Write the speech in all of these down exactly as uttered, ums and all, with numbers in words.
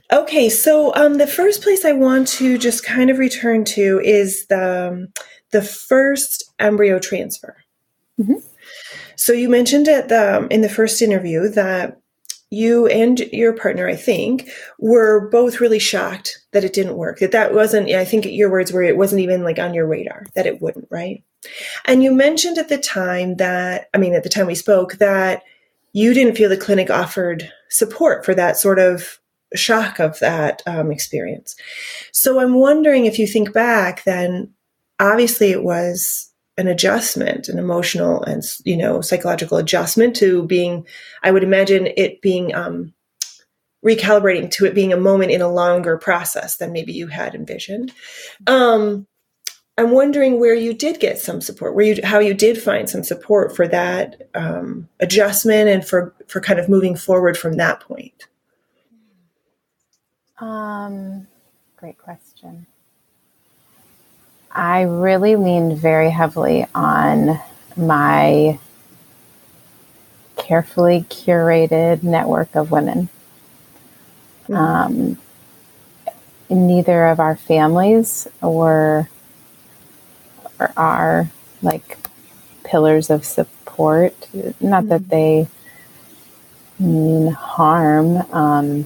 Okay, so um, the first place I want to just kind of return to is the um, the first embryo transfer. Mm-hmm. So you mentioned at the in the first interview that you and your partner, I think, were both really shocked that it didn't work. That that wasn't. I think your words were it wasn't even like on your radar that it wouldn't, right? And you mentioned at the time that I mean, at the time we spoke that you didn't feel the clinic offered support for that sort of shock of that um, experience. So I'm wondering if you think back, then obviously it was an adjustment, an emotional and, you know, psychological adjustment to being, I would imagine it being um, recalibrating to it being a moment in a longer process than maybe you had envisioned. Um, I'm wondering where you did get some support, where you, how you did find some support for that um, adjustment and for, for kind of moving forward from that point. Um, great question. I really leaned very heavily on my carefully curated network of women. Mm-hmm. Um, neither of our families were or are like pillars of support. Not mm-hmm. that they mean harm. Um,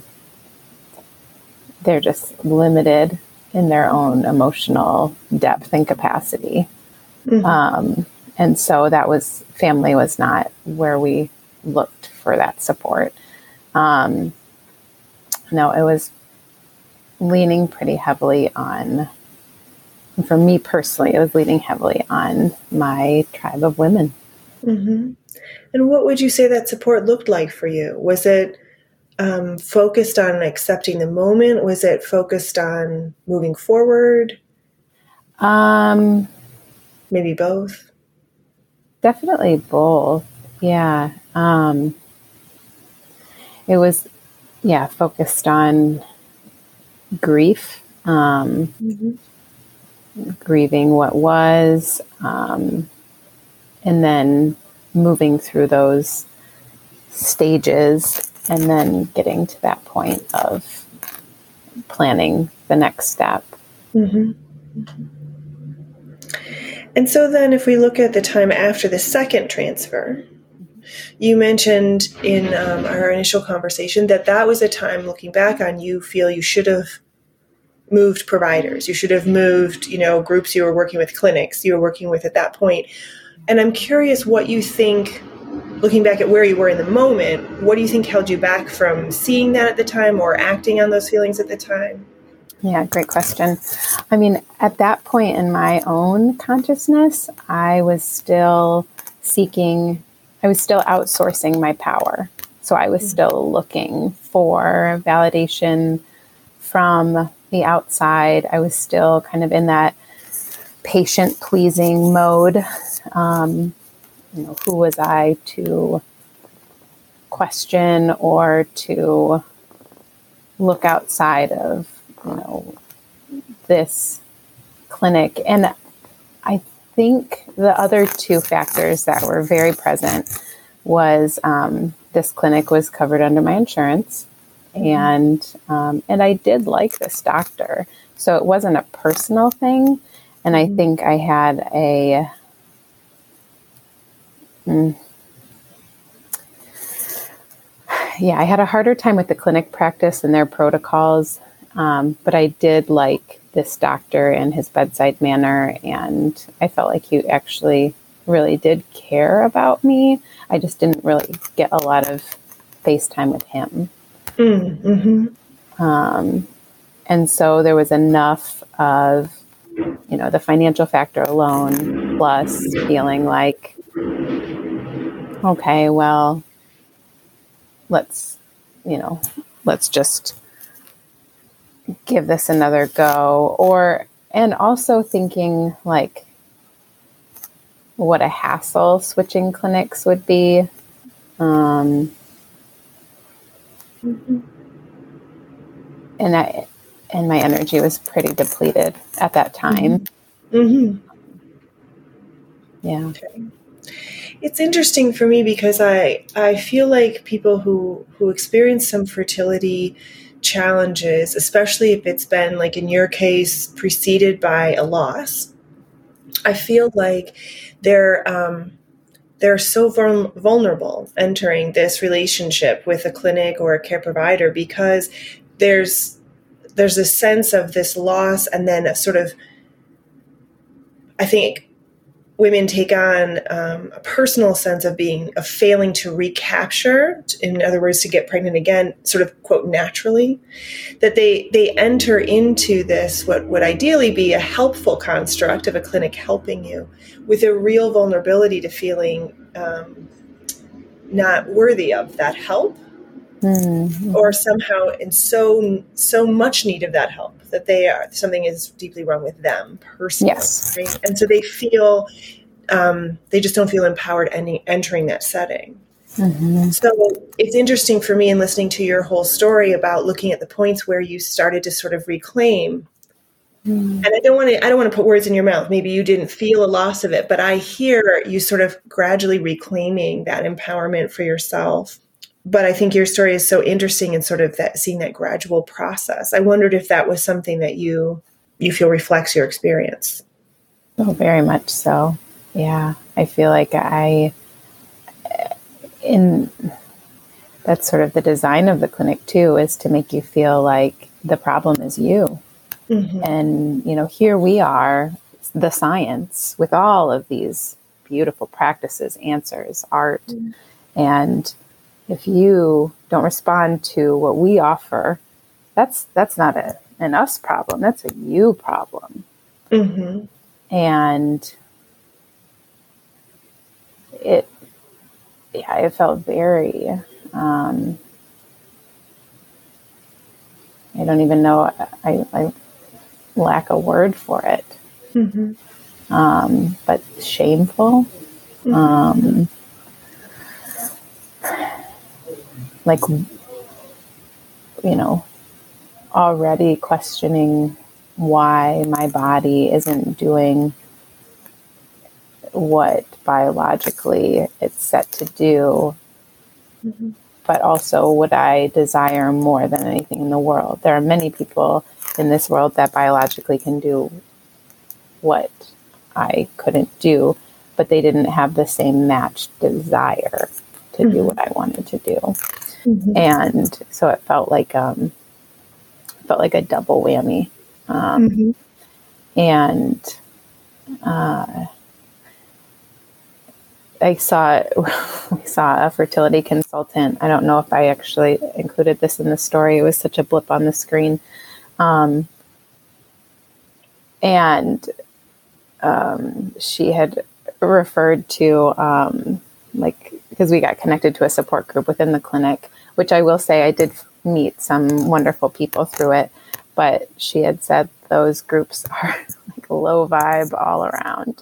they're just limited in their own emotional depth and capacity. Mm-hmm. Um, and so that was, family was not where we looked for that support. Um, no, it was leaning pretty heavily on, for me personally, it was leaning heavily on my tribe of women. Mm-hmm. And what would you say that support looked like for you? Was it um, focused on accepting the moment? Was it focused on moving forward? Um, Maybe both? Definitely both. Yeah. Um, it was, yeah, focused on grief, um, mm-hmm. grieving what was, um, and then moving through those stages and then getting to that point of planning the next step. Mm-hmm. Mm-hmm. And so then if we look at the time after the second transfer, you mentioned in um, our initial conversation that that was a time, looking back on, you feel you should have moved providers. You should have moved, you know, groups you were working with, clinics you were working with at that point. And I'm curious what you think, looking back at where you were in the moment, what do you think held you back from seeing that at the time or acting on those feelings at the time? Yeah, great question. I mean, at that point in my own consciousness, I was still seeking, I was still outsourcing my power. So I was mm-hmm. still looking for validation from the outside. I was still kind of in that patient-pleasing mode. Um, you know, who was I to question or to look outside of, you know, this clinic? And I think the other two factors that were very present was um, this clinic was covered under my insurance, mm-hmm. and um, and I did like this doctor, so it wasn't a personal thing. And mm-hmm. I think I had a mm, yeah, I had a harder time with the clinic practice and their protocols, um, but I did like this doctor and his bedside manner, and I felt like he actually really did care about me. I just didn't really get a lot of face time with him. Mm-hmm. Um, and so there was enough of, you know, the financial factor alone, plus feeling like, okay, well, let's, you know, let's just give this another go. Or, and also thinking like what a hassle switching clinics would be. Um, mm-hmm. And I, and my energy was pretty depleted at that time. Mm-hmm. Yeah. Okay. It's interesting for me because I, I feel like people who, who experience some fertility challenges, especially if it's been, like in your case, preceded by a loss, I feel like they're um, they're so vul- vulnerable entering this relationship with a clinic or a care provider, because there's there's a sense of this loss, and then a sort of, I think women take on um, a personal sense of being, of failing to recapture, in other words, to get pregnant again, sort of quote, naturally, that they, they enter into this, what would ideally be a helpful construct of a clinic helping you, with a real vulnerability to feeling um, not worthy of that help, mm-hmm. or somehow in so, so much need of that help that they are, something is deeply wrong with them personally. Yes. Right? And so they feel, um, they just don't feel empowered any, entering that setting. Mm-hmm. So it's interesting for me in listening to your whole story about looking at the points where you started to sort of reclaim. Mm. And I don't want to, I don't want to put words in your mouth. Maybe you didn't feel a loss of it, but I hear you sort of gradually reclaiming that empowerment for yourself. But I think your story is so interesting in sort of that, seeing that gradual process. I wondered if that was something that you you feel reflects your experience. Oh, very much so. Yeah. I feel like I, in, that's sort of the design of the clinic too, is to make you feel like the problem is you. Mm-hmm. And, you know, here we are, the science with all of these beautiful practices, answers, art, mm-hmm. and if you don't respond to what we offer, that's that's not a, an us problem. That's a you problem. Mm-hmm. And it, yeah, it felt very, um, I don't even know, I, I lack a word for it. Mm-hmm. Um, but shameful. Mm-hmm. Um, like, you know, already questioning why my body isn't doing what biologically it's set to do, mm-hmm. but also what I desire more than anything in the world. There are many people in this world that biologically can do what I couldn't do, but they didn't have the same matched desire to mm-hmm. do what I wanted to do. Mm-hmm. And so it felt like um, felt like a double whammy. Um, mm-hmm. And uh, I saw we saw a fertility consultant. I don't know if I actually included this in the story. It was such a blip on the screen. Um, and um, she had referred to, um, like, because we got connected to a support group within the clinic, which I will say I did meet some wonderful people through it. But she had said those groups are like low vibe all around.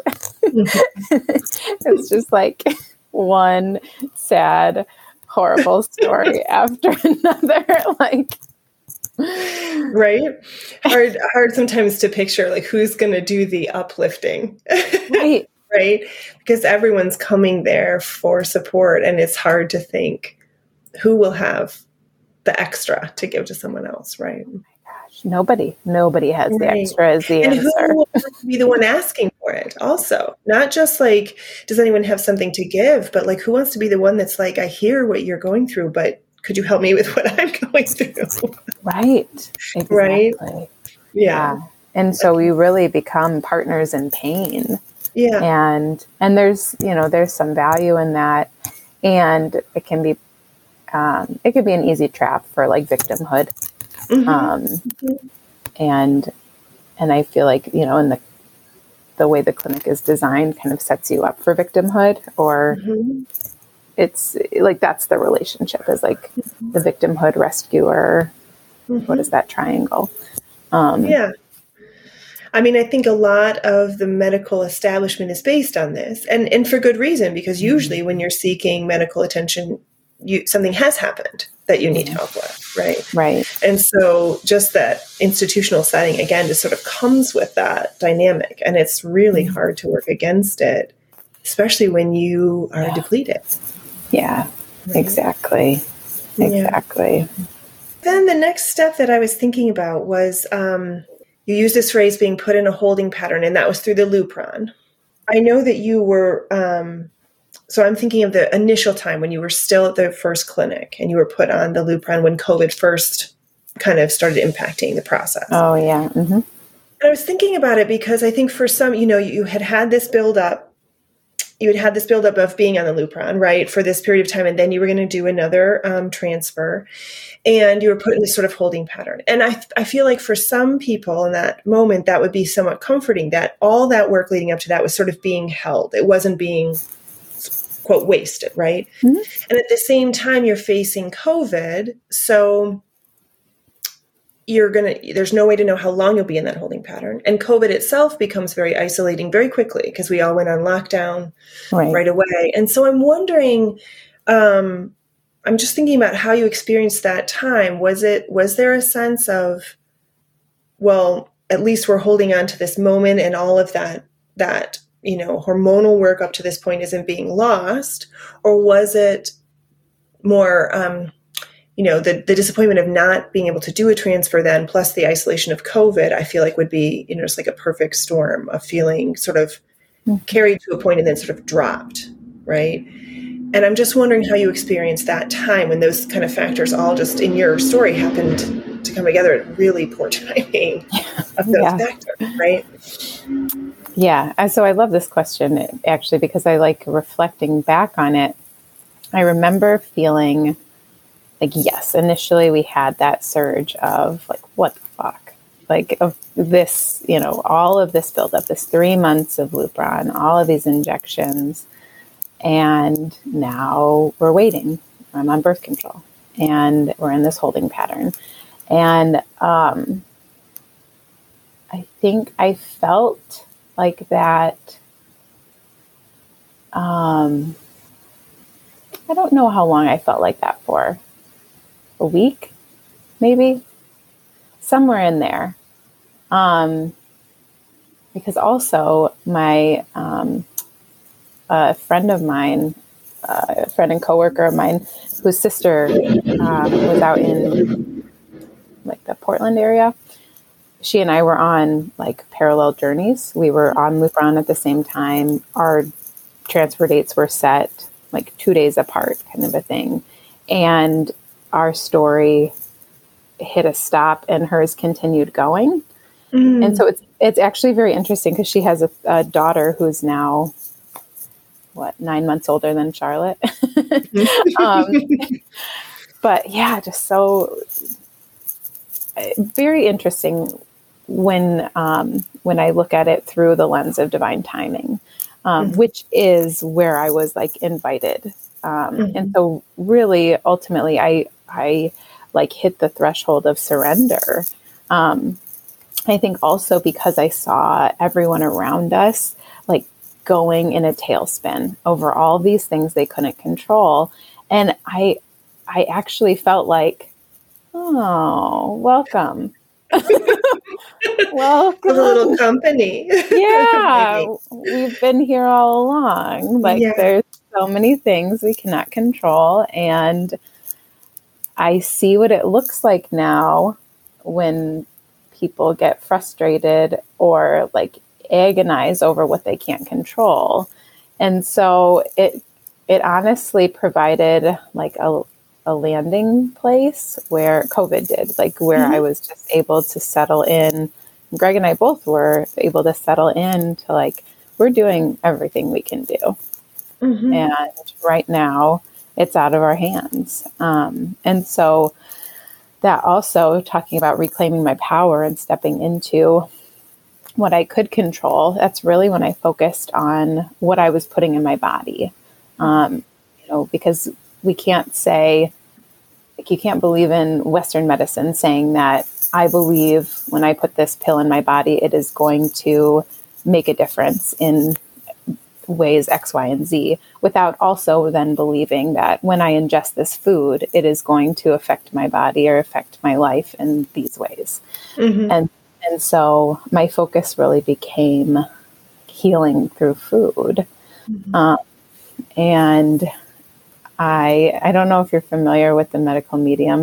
It's just like one sad, horrible story after another. Like, right? Hard, hard sometimes to picture like who's going to do the uplifting, right? Right? Because everyone's coming there for support, and it's hard to think who will have the extra to give to someone else, right? Nobody, nobody has right. the extra as the and answer. Who will be the one asking for it also? Not just like, does anyone have something to give, but like, who wants to be the one that's like, I hear what you're going through, but could you help me with what I'm going through? Right. Exactly. Right. Yeah. yeah. And so we really become partners in pain. Yeah. And, and there's, you know, there's some value in that. And it can be, um, it could be an easy trap for like victimhood. Mm-hmm. Um, mm-hmm. and, and I feel like, you know, in the, the way the clinic is designed kind of sets you up for victimhood, or mm-hmm. it's like, that's the relationship is like mm-hmm. the victimhood rescuer. Mm-hmm. What is that triangle? Um, yeah. I mean, I think a lot of the medical establishment is based on this, and, and for good reason, because usually mm-hmm. when you're seeking medical attention, you, something has happened that you need mm-hmm. help with, right? Right. And so just that institutional setting, again, just sort of comes with that dynamic, and it's really mm-hmm. hard to work against it, especially when you are yeah. depleted. Yeah, right? exactly. Exactly. Then the next step that I was thinking about was um, you used this phrase being put in a holding pattern, and that was through the Lupron. I know that you were, um, so I'm thinking of the initial time when you were still at the first clinic and you were put on the Lupron when COVID first kind of started impacting the process. Oh, yeah. Mm-hmm. And I was thinking about it because I think for some, you know, you had had this buildup. You had had this buildup of being on the Lupron, right, for this period of time, and then you were going to do another um, transfer, and you were put in this sort of holding pattern. And I, I feel like for some people in that moment, that would be somewhat comforting that all that work leading up to that was sort of being held. It wasn't being, quote, wasted, right? Mm-hmm. And at the same time, you're facing COVID, so you're going to, there's no way to know how long you'll be in that holding pattern. And COVID itself becomes very isolating very quickly because we all went on lockdown right, right away. And so I'm wondering, um, I'm just thinking about how you experienced that time. Was it, was there a sense of, well, at least we're holding on to this moment and all of that, that, you know, hormonal work up to this point isn't being lost? Or was it more, um, you know, the, the disappointment of not being able to do a transfer then, plus the isolation of COVID, I feel like would be, you know, just like a perfect storm of feeling sort of mm-hmm. carried to a point and then sort of dropped, right? And I'm just wondering how you experienced that time when those kind of factors all just in your story happened to come together at really poor timing of those yeah. factors, right? Yeah. And so I love this question actually, because I like reflecting back on it. I remember feeling like, yes, initially we had that surge of like, what the fuck? Like of this, you know, all of this buildup, this three months of Lupron, all of these injections. And now we're waiting. I'm on birth control and we're in this holding pattern. And um, I think I felt like that. Um, I don't know how long I felt like that for. A week, maybe somewhere in there. Um, because also my, um, a friend of mine, uh, a friend and coworker of mine, whose sister um, was out in like the Portland area. She and I were on like parallel journeys. We were on Lupron at the same time. Our transfer dates were set like two days apart, kind of a thing. And our story hit a stop and hers continued going. Mm. And so it's it's actually very interesting because she has a, a daughter who's now, what, nine months older than Charlotte. um, but yeah, just so very interesting when um, when I look at it through the lens of divine timing, um, mm. which is where I was like invited. Um, mm-hmm. And so really, ultimately, I, I like hit the threshold of surrender. Um, I think also because I saw everyone around us, like going in a tailspin over all these things they couldn't control. And I, I actually felt like, oh, welcome. Welcome. A little company. Yeah. We've been here all along. Like yeah. there's so many things we cannot control. And I see what it looks like now when people get frustrated or like agonize over what they can't control. And so it, it honestly provided like a, a landing place where COVID did, like where mm-hmm. I was just able to settle in. Greg and I both were able to settle in to like, we're doing everything we can do. Mm-hmm. And right now it's out of our hands. Um, and so that also talking about reclaiming my power and stepping into what I could control, that's really when I focused on what I was putting in my body. Um, you know, because we can't say, like, you can't believe in Western medicine saying that I believe when I put this pill in my body, it is going to make a difference in ways X, Y, and Z, without also then believing that when I ingest this food, it is going to affect my body or affect my life in these ways. Mm-hmm. And and so my focus really became healing through food. Mm-hmm. Um, and I I don't know if you're familiar with the medical medium,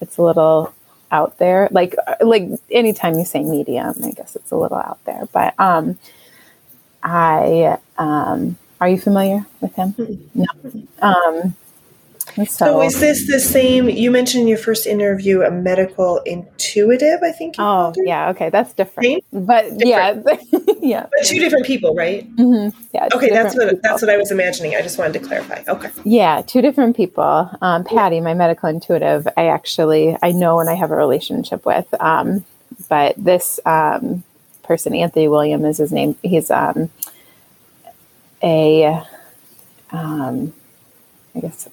it's a little out there. Like, like anytime you say medium, I guess it's a little out there, but, um, I, um, are you familiar with him? No. Um, so, so is this the same, you mentioned in your first interview, a medical intuitive, I think you oh called it? yeah. Okay. That's different, Same? but Different. yeah, yeah. But two different people, right? Mm-hmm. Yeah. Okay. That's what, people. that's what I was imagining. I just wanted to clarify. Okay. Yeah. Two different people. Um, Patty, my medical intuitive, I actually, I know and I have a relationship with, um, but this, um, person, Anthony William is his name. He's, um, a, um, I guess,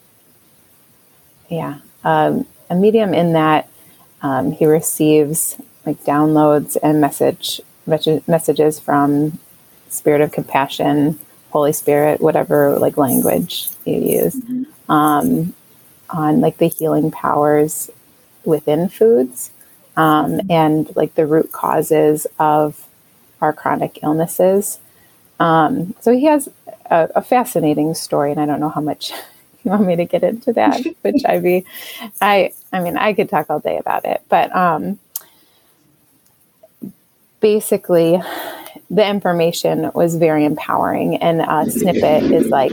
yeah, um, a medium in that um, he receives like downloads and message, message messages from Spirit of Compassion, Holy Spirit, whatever like language you use, mm-hmm. um, on like the healing powers within foods um, and like the root causes of our chronic illnesses. Um, so he has a, a fascinating story, and I don't know how much you want me to get into that, which I be, I, I mean, I could talk all day about it, but, um, basically the information was very empowering, and a snippet is like,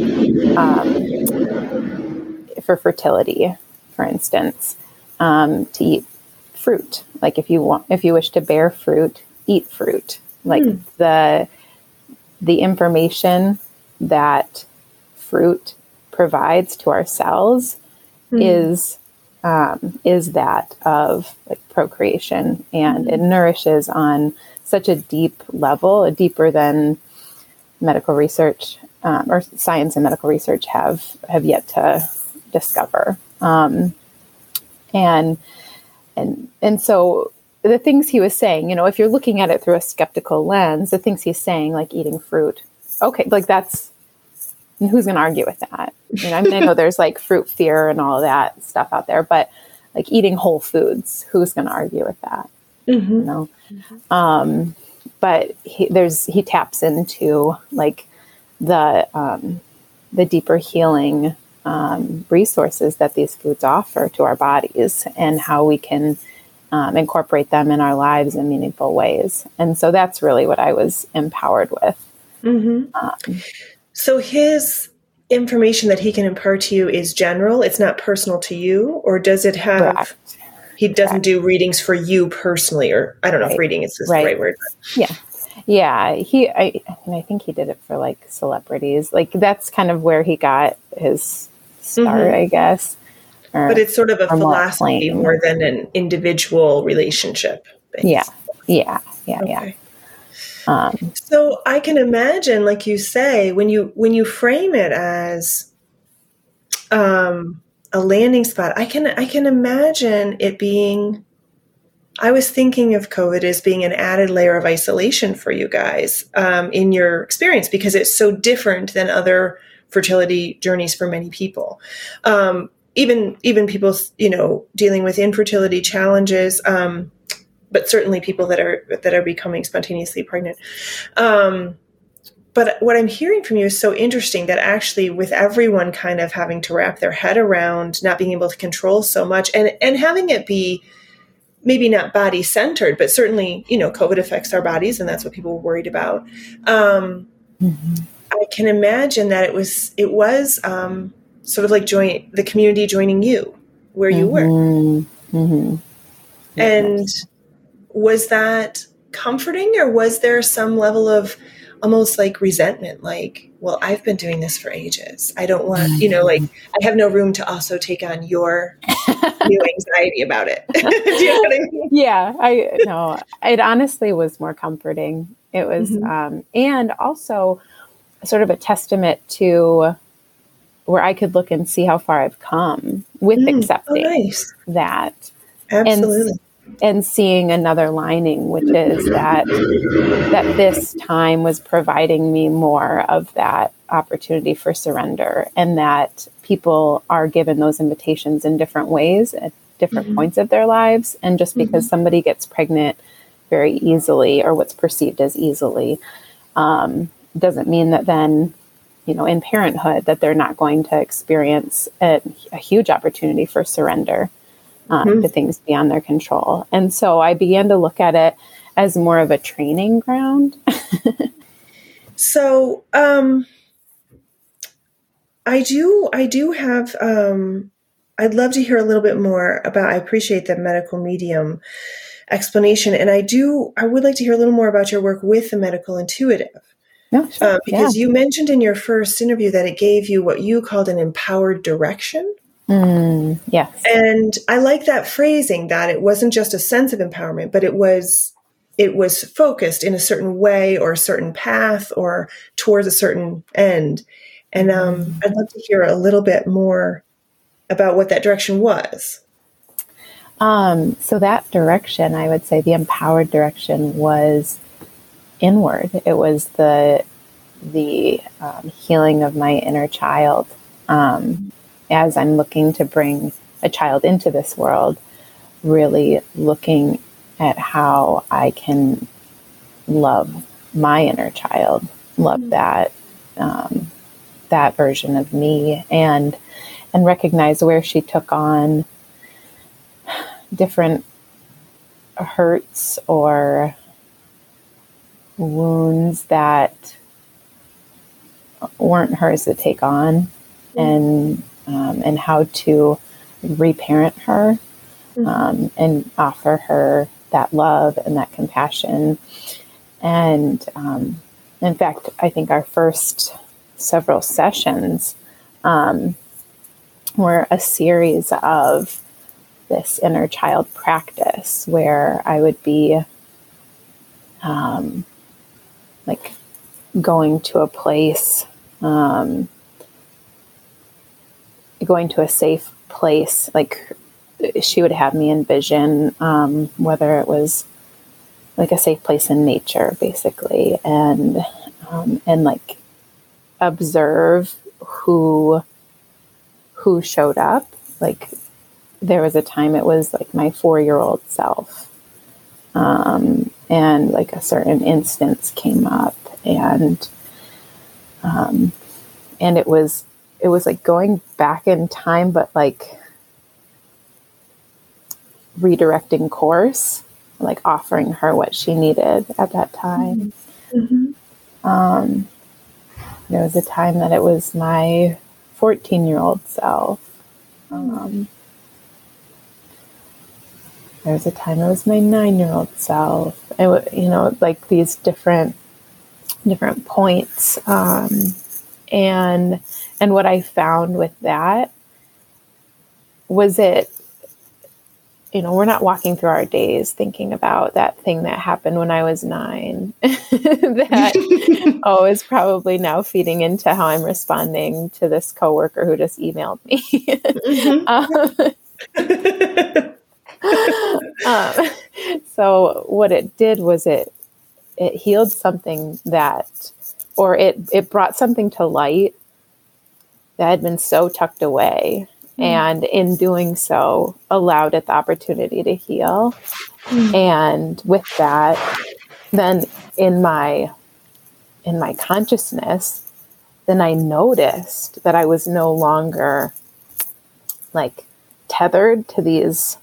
um, for fertility, for instance, um, to eat fruit. Like if you want, if you wish to bear fruit, eat fruit, like mm. the, the information that fruit provides to our cells mm. is um, is that of like procreation, and mm. it nourishes on such a deep level, deeper than medical research um, or science and medical research have have yet to discover. Um, and and and so. The things he was saying, you know, if you're looking at it through a skeptical lens, the things he's saying, like eating fruit, okay, like that's, who's going to argue with that? You know, I mean, I know there's like fruit fear and all of that stuff out there, but like eating whole foods, who's going to argue with that? Mm-hmm. You know, mm-hmm. um, but he, there's he taps into like the um, the deeper healing um, resources that these foods offer to our bodies, and how we can. Um, incorporate them in our lives in meaningful ways. And so that's really what I was empowered with. Mm-hmm. Um, so his information that he can impart to you is general. It's not personal to you, or does it have, correct. He doesn't correct. do readings for you personally, or I don't know right. if reading is right. the right word. But. Yeah. Yeah. He, I, I, mean, I think he did it for like celebrities. Like that's kind of where he got his start, mm-hmm. I guess. But it's sort of a philosophy more than an individual relationship. Based. Yeah, yeah, yeah, okay. yeah. Um, so I can imagine, like you say, when you when you frame it as um, a landing spot, I can I can imagine it being. I was thinking of COVID as being an added layer of isolation for you guys um, in your experience, because it's so different than other fertility journeys for many people. Um, Even even people, you know, dealing with infertility challenges, um, but certainly people that are that are becoming spontaneously pregnant. Um, but what I'm hearing from you is so interesting, that actually with everyone kind of having to wrap their head around not being able to control so much, and and having it be maybe not body centered, but certainly, you know, COVID affects our bodies, and that's what people were worried about. Um, mm-hmm. I can imagine that it was it was. Um, sort of like join the community joining you where you mm-hmm. were. Mm-hmm. And yes. Was that comforting, or was there some level of almost like resentment? Like, well, I've been doing this for ages. I don't want, you know, like I have no room to also take on your new anxiety about it. Do you know what I mean? Yeah, I no, it honestly was more comforting. It was, mm-hmm. um, and also sort of a testament to where I could look and see how far I've come with mm, accepting oh, nice. that. Absolutely. And, and seeing another lining, which is that, that this time was providing me more of that opportunity for surrender, and that people are given those invitations in different ways at different mm-hmm. points of their lives. And just because mm-hmm. somebody gets pregnant very easily, or what's perceived as easily, um, doesn't mean that then, you know, in parenthood, that they're not going to experience a, a huge opportunity for surrender. um, Mm-hmm. to things beyond their control. And so I began to look at it as more of a training ground. So, um, I do, I do have, um, I'd love to hear a little bit more about, I appreciate the medical medium explanation. And I do, I would like to hear a little more about your work with the medical intuitive. No, sure. Uh, because yeah. you mentioned in your first interview that it gave you what you called an empowered direction. Mm, yes. And I like that phrasing, that it wasn't just a sense of empowerment, but it was, it was focused in a certain way or a certain path or towards a certain end. And um, I'd love to hear a little bit more about what that direction was. Um, so that direction, I would say the empowered direction was inward. It was the, the um, healing of my inner child. Um, as I'm looking to bring a child into this world, really looking at how I can love my inner child, love mm-hmm. that, um, that version of me, and, and recognize where she took on different hurts or wounds that weren't hers to take on, mm-hmm. and um, and how to reparent her, mm-hmm. um, and offer her that love and that compassion. And um, in fact, I think our first several sessions um, were a series of this inner child practice where I would be um, like going to a place, um, going to a safe place. Like she would have me envision um, whether it was like a safe place in nature, basically, and um, and like observe who who showed up. Like there was a time it was like my four-year-old self. Um, and like a certain instance came up, and, um, and it was, it was like going back in time, but like redirecting course, like offering her what she needed at that time. Mm-hmm. Um, there was a time that it was my fourteen-year-old self. Um, There was a time it was my nine-year-old self. It, you know, like these different different points. Um, and and what I found with that was it, you know, we're not walking through our days thinking about that thing that happened when I was nine. that, oh, is probably now feeding into how I'm responding to this coworker who just emailed me. Mm-hmm. um, um, so what it did was it it healed something that, or it it brought something to light that had been so tucked away, mm. and in doing so allowed it the opportunity to heal. Mm. And with that, then in my in my consciousness, then I noticed that I was no longer like tethered to these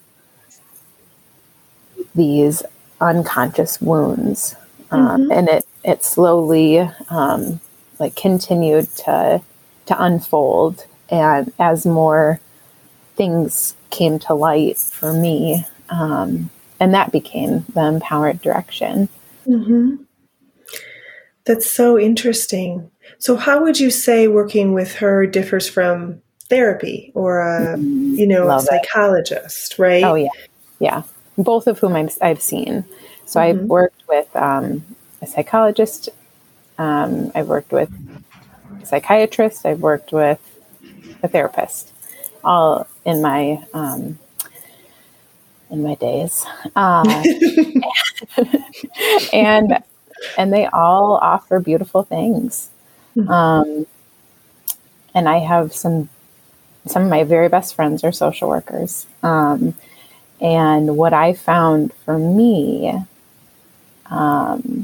these unconscious wounds. Um, mm-hmm. And it, it slowly, um, like continued to, to unfold. And as more things came to light for me, um, and that became the empowered direction. Mm-hmm. That's so interesting. So how would you say working with her differs from therapy or a, mm-hmm. you know, Love a psychologist, it. Right? Oh yeah. Yeah. Both of whom I've, I've seen. So mm-hmm. I've worked with um, a psychologist. Um, I've worked with a psychiatrist. I've worked with a therapist, all in my um, in my days, uh, and and they all offer beautiful things. Mm-hmm. Um, and I have some some of my very best friends are social workers. Um, And what I found for me, um,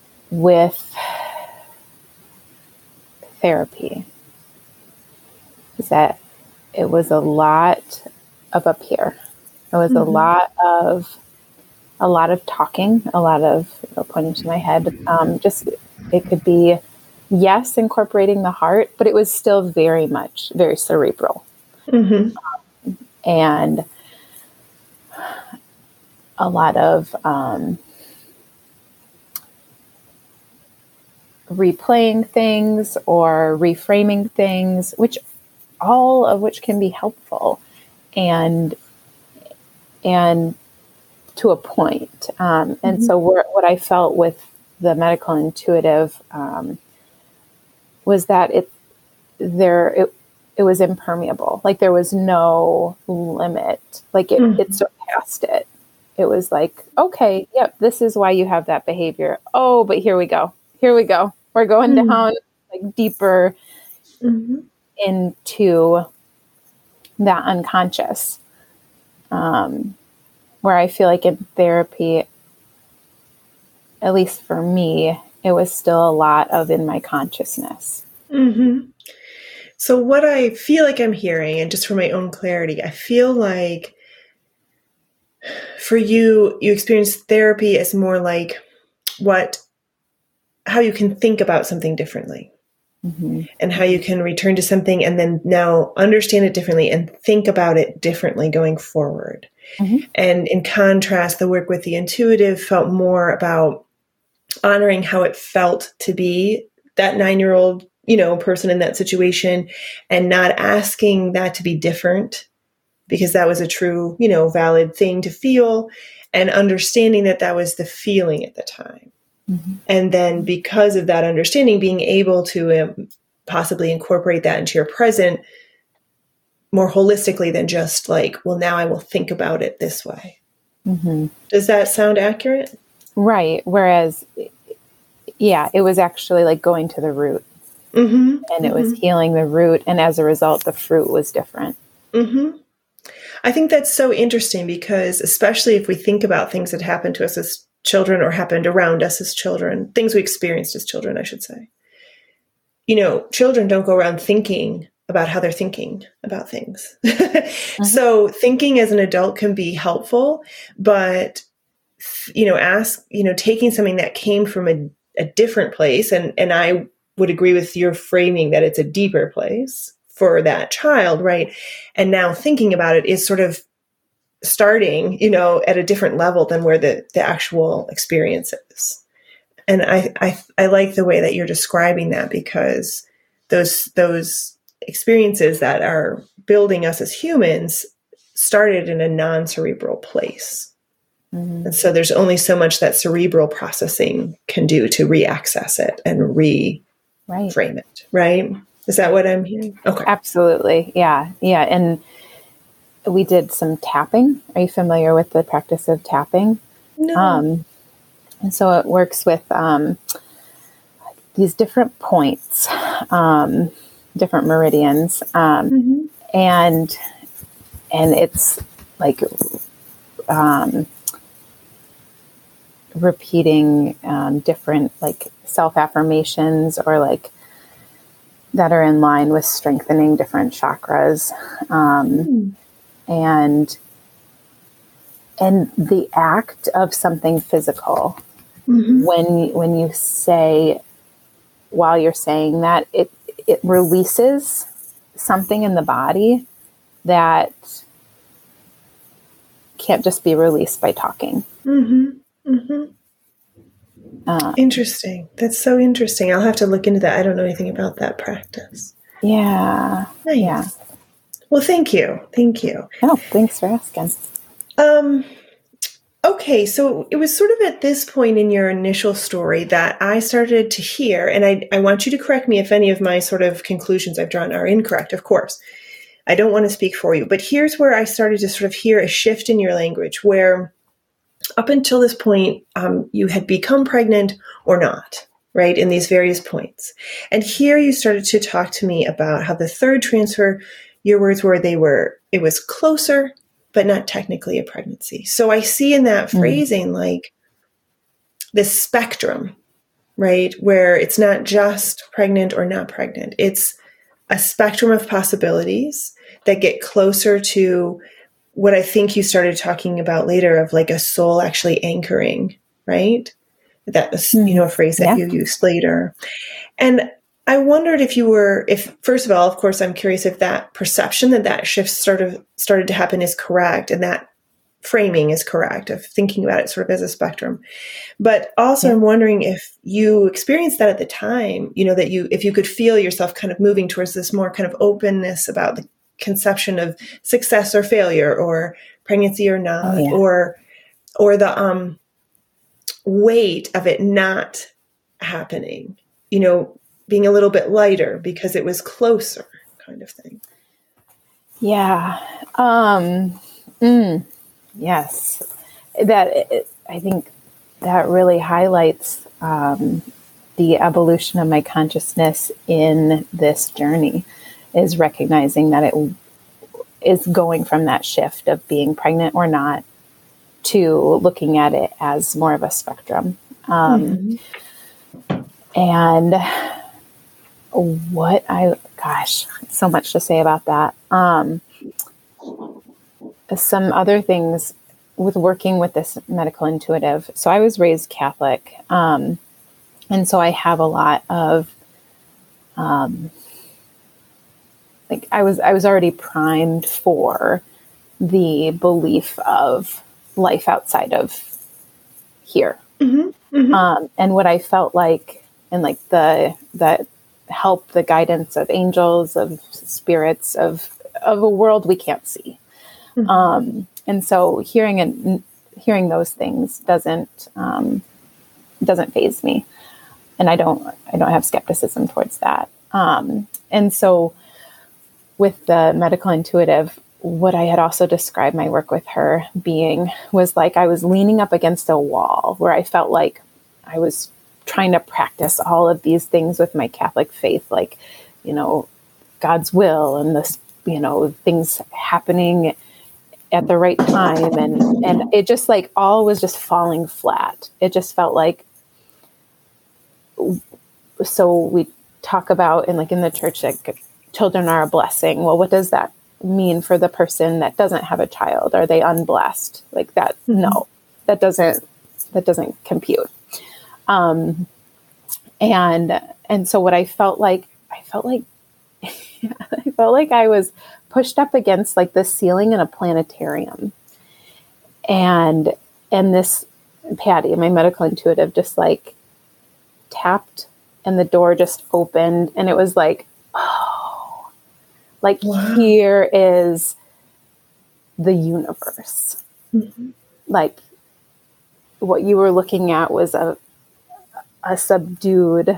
with therapy is that it was a lot of up here. It was mm-hmm. a lot of a lot of talking, a lot of you know, pointing to my head. Um, just it could be yes, incorporating the heart, but it was still very much very cerebral, mm-hmm. um, and a lot of um, replaying things or reframing things, which all of which can be helpful, and and to a point. Um, and mm-hmm. so what, what I felt with the medical intuitive um, was that it there it it was impermeable. Like there was no limit. Like it, mm-hmm. it surpassed it. It was like, okay, yep, this is why you have that behavior. Oh, but here we go. Here we go. We're going mm-hmm. down like deeper mm-hmm. into that unconscious. Um, where I feel like in therapy, at least for me, it was still a lot of in my consciousness. Mm-hmm. So what I feel like I'm hearing, and just for my own clarity, I feel like for you, you experience therapy as more like what, how you can think about something differently. Mm-hmm. And how you can return to something and then now understand it differently and think about it differently going forward. Mm-hmm. And in contrast, the work with the intuitive felt more about honoring how it felt to be that nine-year-old, you know, person in that situation and not asking that to be different because that was a true, you know, valid thing to feel and understanding that that was the feeling at the time. Mm-hmm. And then because of that understanding, being able to um, possibly incorporate that into your present more holistically than just like, well, now I will think about it this way. Mm-hmm. Does that sound accurate? Right. Whereas, yeah, it was actually like going to the root mm-hmm. and it mm-hmm. was healing the root. And as a result, the fruit was different. Mm-hmm. I think that's so interesting because especially if we think about things that happen to us as children or happened around us as children, things we experienced as children, I should say. You know, children don't go around thinking about how they're thinking about things. mm-hmm. So thinking as an adult can be helpful, but, you know, ask, you know, taking something that came from a, a different place. And, and I would agree with your framing that it's a deeper place for that child, right? And now thinking about it is sort of starting, you know, at a different level than where the, the actual experience is. And I, I, I like the way that you're describing that because those, those experiences that are building us as humans started in a non-cerebral place. Mm-hmm. And so there's only so much that cerebral processing can do to re-access it and re-frame right. it, right? Is that what I'm hearing? Okay. Absolutely. Yeah. Yeah. And we did some tapping. Are you familiar with the practice of tapping? No. Um, and so it works with um, these different points, um, different meridians, um, mm-hmm. and and it's like um, repeating um, different like self-affirmations or like that are in line with strengthening different chakras. Um, mm. And and the act of something physical, mm-hmm. when when you say, while you're saying that, it it releases something in the body that can't just be released by talking. Mm-hmm. Mm-hmm. Um, interesting. That's so interesting. I'll have to look into that. I don't know anything about that practice. Yeah. Nice. Yeah. Well, thank you. Thank you. Oh, thanks for asking. Um, okay. So it was sort of at this point in your initial story that I started to hear, and I, I want you to correct me if any of my sort of conclusions I've drawn are incorrect, of course. I don't want to speak for you, but here's where I started to sort of hear a shift in your language where up until this point, um, you had become pregnant or not, right? In these various points. And here you started to talk to me about how the third transfer, your words were, they were, it was closer, but not technically a pregnancy. So I see in that mm-hmm. phrasing, like this spectrum, right? Where it's not just pregnant or not pregnant. It's a spectrum of possibilities that get closer to what I think you started talking about later of like a soul actually anchoring, right? That was, you know, a phrase that Yeah. you used later. And I wondered if you were, if, first of all, of course, I'm curious if that perception that that shift started, started to happen is correct, and that framing is correct of thinking about it sort of as a spectrum. But also yeah. I'm wondering if you experienced that at the time, you know, that you, if you could feel yourself kind of moving towards this more kind of openness about the conception of success or failure or pregnancy or not, oh, yeah. or, or the um, weight of it not happening, you know, being a little bit lighter because it was closer kind of thing. Yeah. Um, mm, yes. That, I think that really highlights um, the evolution of my consciousness in this journey, is recognizing that it is going from that shift of being pregnant or not to looking at it as more of a spectrum. Um, mm-hmm. And what I, gosh, so much to say about that. Um, some other things with working with this medical intuitive. So I was raised Catholic. Um, and so I have a lot of, um, like I was, I was already primed for the belief of life outside of here. Mm-hmm. Mm-hmm. Um, and what I felt like, and like the, the help, the guidance of angels, of spirits, of, of a world we can't see. Mm-hmm. Um, and so hearing and hearing those things doesn't, um, doesn't faze me. And I don't, I don't have skepticism towards that. Um, and so with the medical intuitive, what I had also described my work with her being was like, I was leaning up against a wall where I felt like I was trying to practice all of these things with my Catholic faith, like, you know, God's will and this, you know, things happening at the right time. And, and it just like all was just falling flat. It just felt like, so we talk about in like in the church, like children are a blessing. Well, what does that mean for the person that doesn't have a child? Are they unblessed? Like that? Mm-hmm. No, that doesn't, that doesn't compute. Um, and, and so what I felt like, I felt like, I felt like I was pushed up against like the ceiling in a planetarium. And, and this Patty, my medical intuitive, just like tapped and the door just opened and it was like, oh, like wow. Here is the universe. Mm-hmm. Like what you were looking at was a, a subdued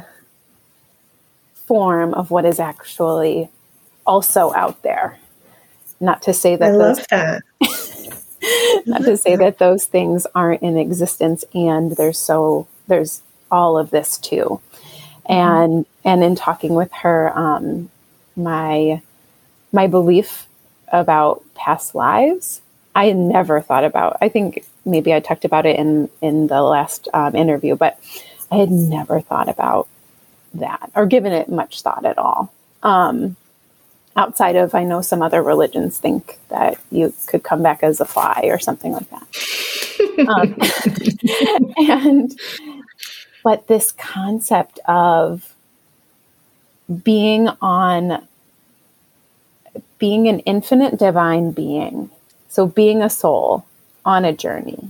form of what is actually also out there. Not to say that I those, love that. not to say that those things aren't in existence, and there's so there's all of this too. Mm-hmm. And and in talking with her, um, my my belief about past lives, I had never thought about. I think maybe I talked about it in in the last um, interview, but I had never thought about that or given it much thought at all. Um, outside of, I know some other religions think that you could come back as a fly or something like that. um, and, but this concept of being on, being an infinite divine being, so being a soul on a journey,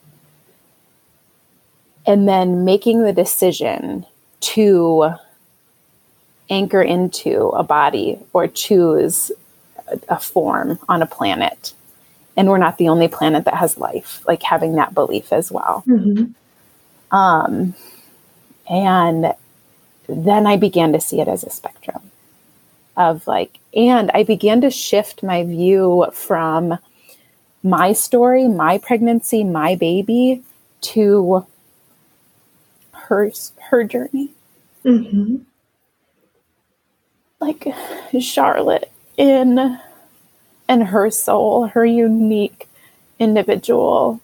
and then making the decision to anchor into a body or choose a, a form on a planet. And we're not the only planet that has life, like having that belief as well. Mm-hmm. Um, and then I began to see it as a spectrum of like, and I began to shift my view from my story, my pregnancy, my baby, to her, her journey. Mm-hmm. Like Charlotte in, and her soul, her unique individual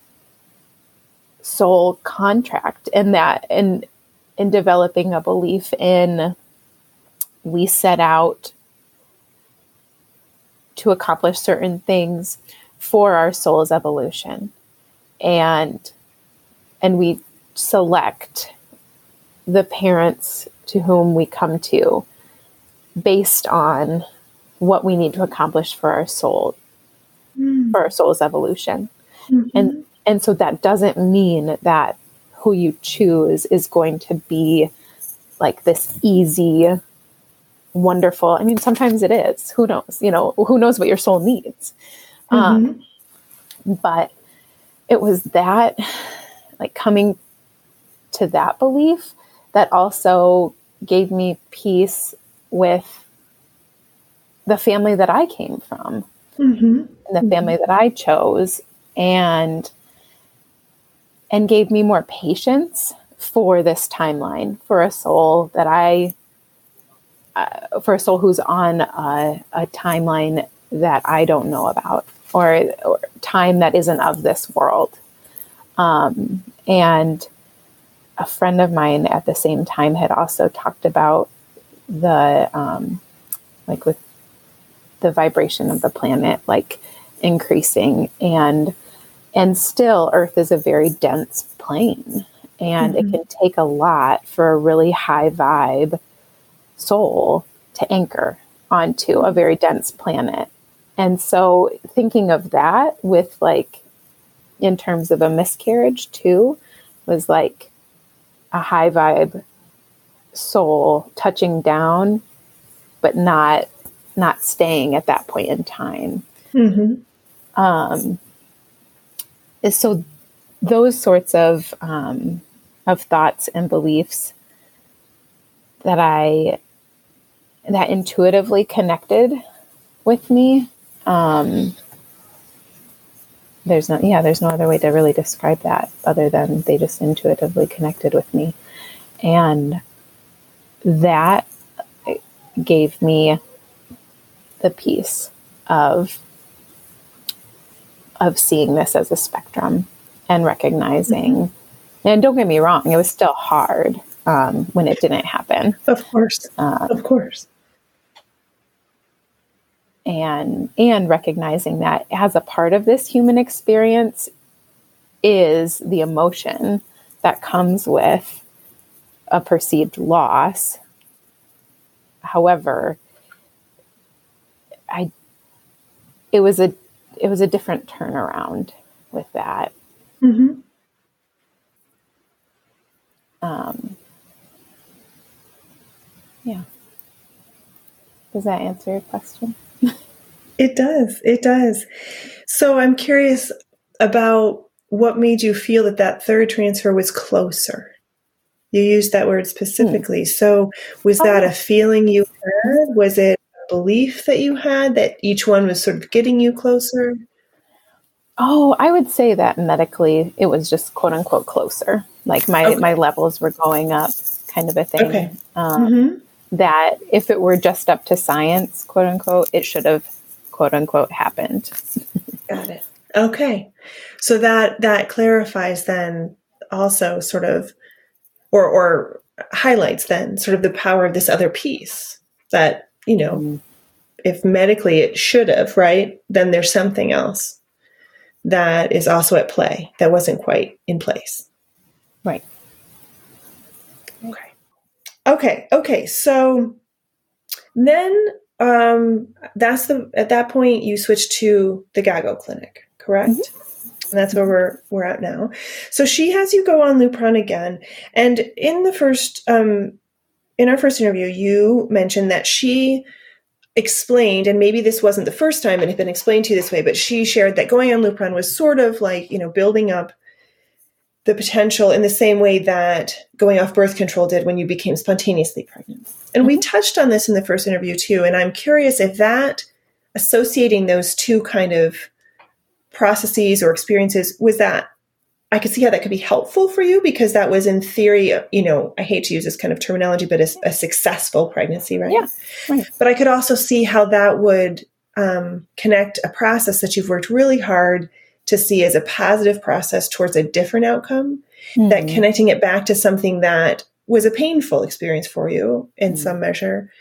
soul contract, and that, and in developing a belief in we set out to accomplish certain things for our soul's evolution. And, and we select the parents to whom we come to based on what we need to accomplish for our soul, mm. for our soul's evolution. Mm-hmm. And, and so that doesn't mean that who you choose is going to be like this easy, wonderful. I mean, sometimes it is, who knows, you know, who knows what your soul needs. Mm-hmm. Um, but it was that, like, coming to that belief that also gave me peace with the family that I came from, mm-hmm. and the mm-hmm. family that I chose, and and gave me more patience for this timeline, for a soul that I, uh, for a soul who's on a, a timeline that I don't know about, or, or time that isn't of this world. Um, and a friend of mine at the same time had also talked about the, um, like with the vibration of the planet, like increasing, and, and still Earth is a very dense plane, and mm-hmm. it can take a lot for a really high vibe soul to anchor onto a very dense planet. And so thinking of that with, like, in terms of a miscarriage too, was like a high vibe soul touching down, but not, not staying at that point in time. Mm-hmm. Um, so those sorts of, um, of thoughts and beliefs that I, that intuitively connected with me. Um, there's no, yeah, there's no other way to really describe that other than they just intuitively connected with me. And that gave me the peace of, of seeing this as a spectrum and recognizing, mm-hmm. and don't get me wrong, it was still hard, um, when it didn't happen. Of course. Um, of course. And, and recognizing that as a part of this human experience is the emotion that comes with a perceived loss. However, I, it was a, it was a different turnaround with that. Mm-hmm. Um, yeah. Does that answer your question? It does. It does. So I'm curious about what made you feel that that third transfer was closer. You used that word specifically. Hmm. So was that oh. a feeling you had? Was it a belief that you had that each one was sort of getting you closer? Oh, I would say that medically it was just quote unquote closer. Like my, okay. my levels were going up, kind of a thing. Okay. Um, mm-hmm. That if it were just up to science, quote unquote, it should have quote unquote happened. Got it. Okay. So that, that clarifies then also sort of, or, or highlights then sort of the power of this other piece that, you know, mm-hmm. if medically it should have, right, then there's something else that is also at play that wasn't quite in place. Right. Okay. Okay. Okay. So then, um, that's the, at that point you switched to the Gago clinic, correct? Mm-hmm. And that's where we're, we're at now. So she has you go on Lupron again. And in the first, um, in our first interview, you mentioned that she explained, and maybe this wasn't the first time it had been explained to you this way, but she shared that going on Lupron was sort of like, you know, building up the potential in the same way that going off birth control did when you became spontaneously pregnant. And mm-hmm. we touched on this in the first interview too. And I'm curious if that, associating those two kind of processes or experiences, was that, I could see how that could be helpful for you because that was in theory, you know, I hate to use this kind of terminology, but a, a successful pregnancy, right? Yeah. Right. But I could also see how that would um, connect a process that you've worked really hard to see as a positive process towards a different outcome, mm-hmm. that connecting it back to something that was a painful experience for you in mm-hmm. some measure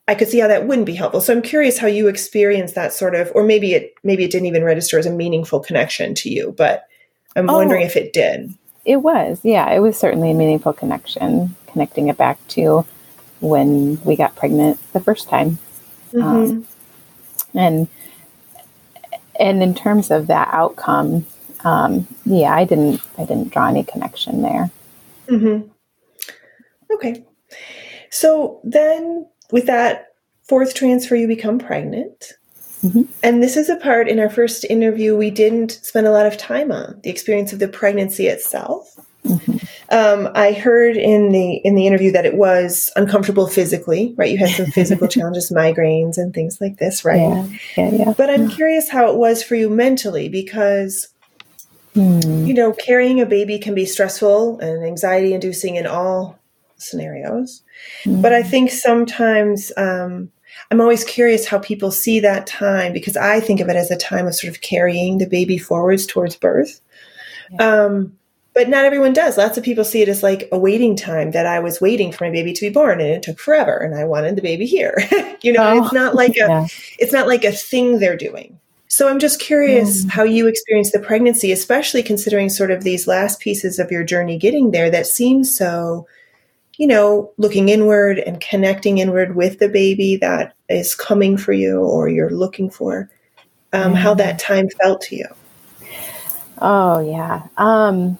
I could see how that wouldn't be helpful. So I'm curious how you experienced that sort of, or maybe it maybe it didn't even register as a meaningful connection to you, but I'm Oh, wondering if it did. it was. Yeah, it was certainly a meaningful connection, connecting it back to when we got pregnant the first time. Mm-hmm. Um, and and in terms of that outcome, um, yeah, I didn't I didn't draw any connection there. Mm-hmm. Okay. So then with that fourth transfer, you become pregnant. Mm-hmm. And this is a part in our first interview we didn't spend a lot of time on, the experience of the pregnancy itself. Mm-hmm. Um, I heard in the in the interview that it was uncomfortable physically, right? You had some physical challenges, migraines and things like this, right? Yeah, yeah, yeah. But I'm curious how it was for you mentally, because, mm. you know, carrying a baby can be stressful and anxiety inducing in all scenarios. Mm. But I think sometimes um, I'm always curious how people see that time, because I think of it as a time of sort of carrying the baby forwards towards birth. Yeah. Um, but not everyone does. Lots of people see it as like a waiting time, that I was waiting for my baby to be born and it took forever and I wanted the baby here. you know, oh, it's not like a, yeah. it's not like a thing they're doing. So I'm just curious mm. how you experience the pregnancy, especially considering sort of these last pieces of your journey getting there that seems so, you know, looking inward and connecting inward with the baby that is coming for you or you're looking for, um, mm. how that time felt to you. Oh, yeah. Um,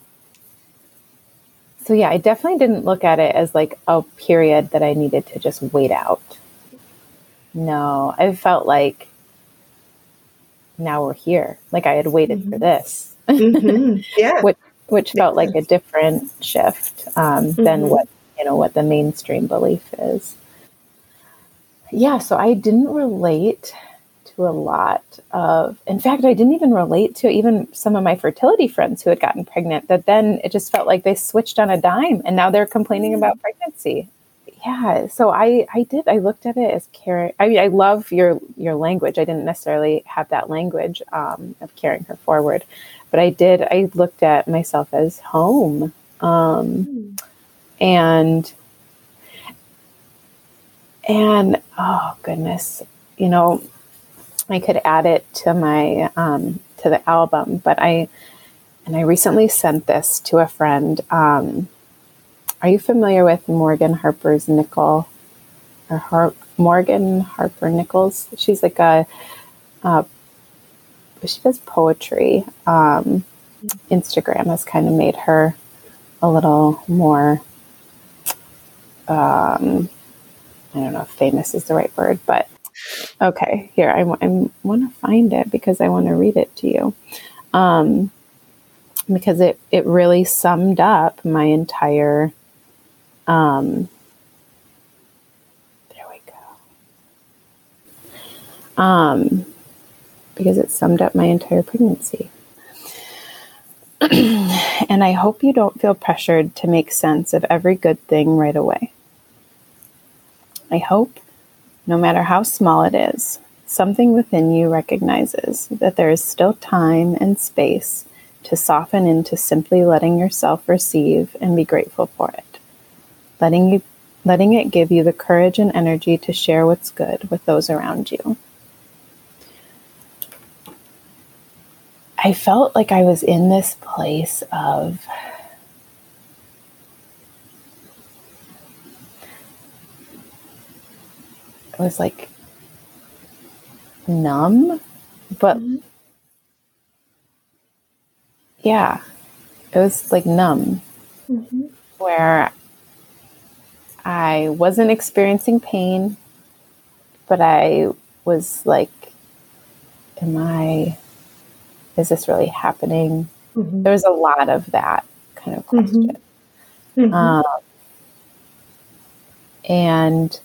so, yeah, I definitely didn't look at it as like a period that I needed to just wait out. No, I felt like now we're here. Like I had waited mm-hmm. for this. mm-hmm. Yeah. which, which felt like a different shift um, mm-hmm. than what, you know, what the mainstream belief is. Yeah. So I didn't relate to a lot of, in fact, I didn't even relate to even some of my fertility friends who had gotten pregnant, that then it just felt like they switched on a dime and now they're complaining mm-hmm. about pregnancy. Yeah. So I, I did, I looked at it as caring. I mean, I love your, your language. I didn't necessarily have that language um, of carrying her forward, but I did, I looked at myself as home. Um, mm. and, and, oh goodness, you know, I could add it to my, um, to the album, but I, and I recently sent this to a friend. Um, are you familiar with Morgan Harper's Nickel or Har- Morgan Harper Nichols? She's like a, uh, she does poetry. Um, Instagram has kind of made her a little more, um, I don't know if famous is the right word, but okay, here, I, I want to find it because I want to read it to you. Um, because it, it really summed up my entire, um, there we go. Um, because it summed up my entire pregnancy. And I hope you don't feel pressured to make sense of every good thing right away. I hope, no matter how small it is, something within you recognizes that there is still time and space to soften into simply letting yourself receive and be grateful for it. Letting you, letting it give you the courage and energy to share what's good with those around you. I felt like I was in this place of it was like numb, but mm-hmm. yeah, it was like numb, mm-hmm. where I wasn't experiencing pain, but I was like, am I, is this really happening? Mm-hmm. There was a lot of that kind of question. Mm-hmm. Um, and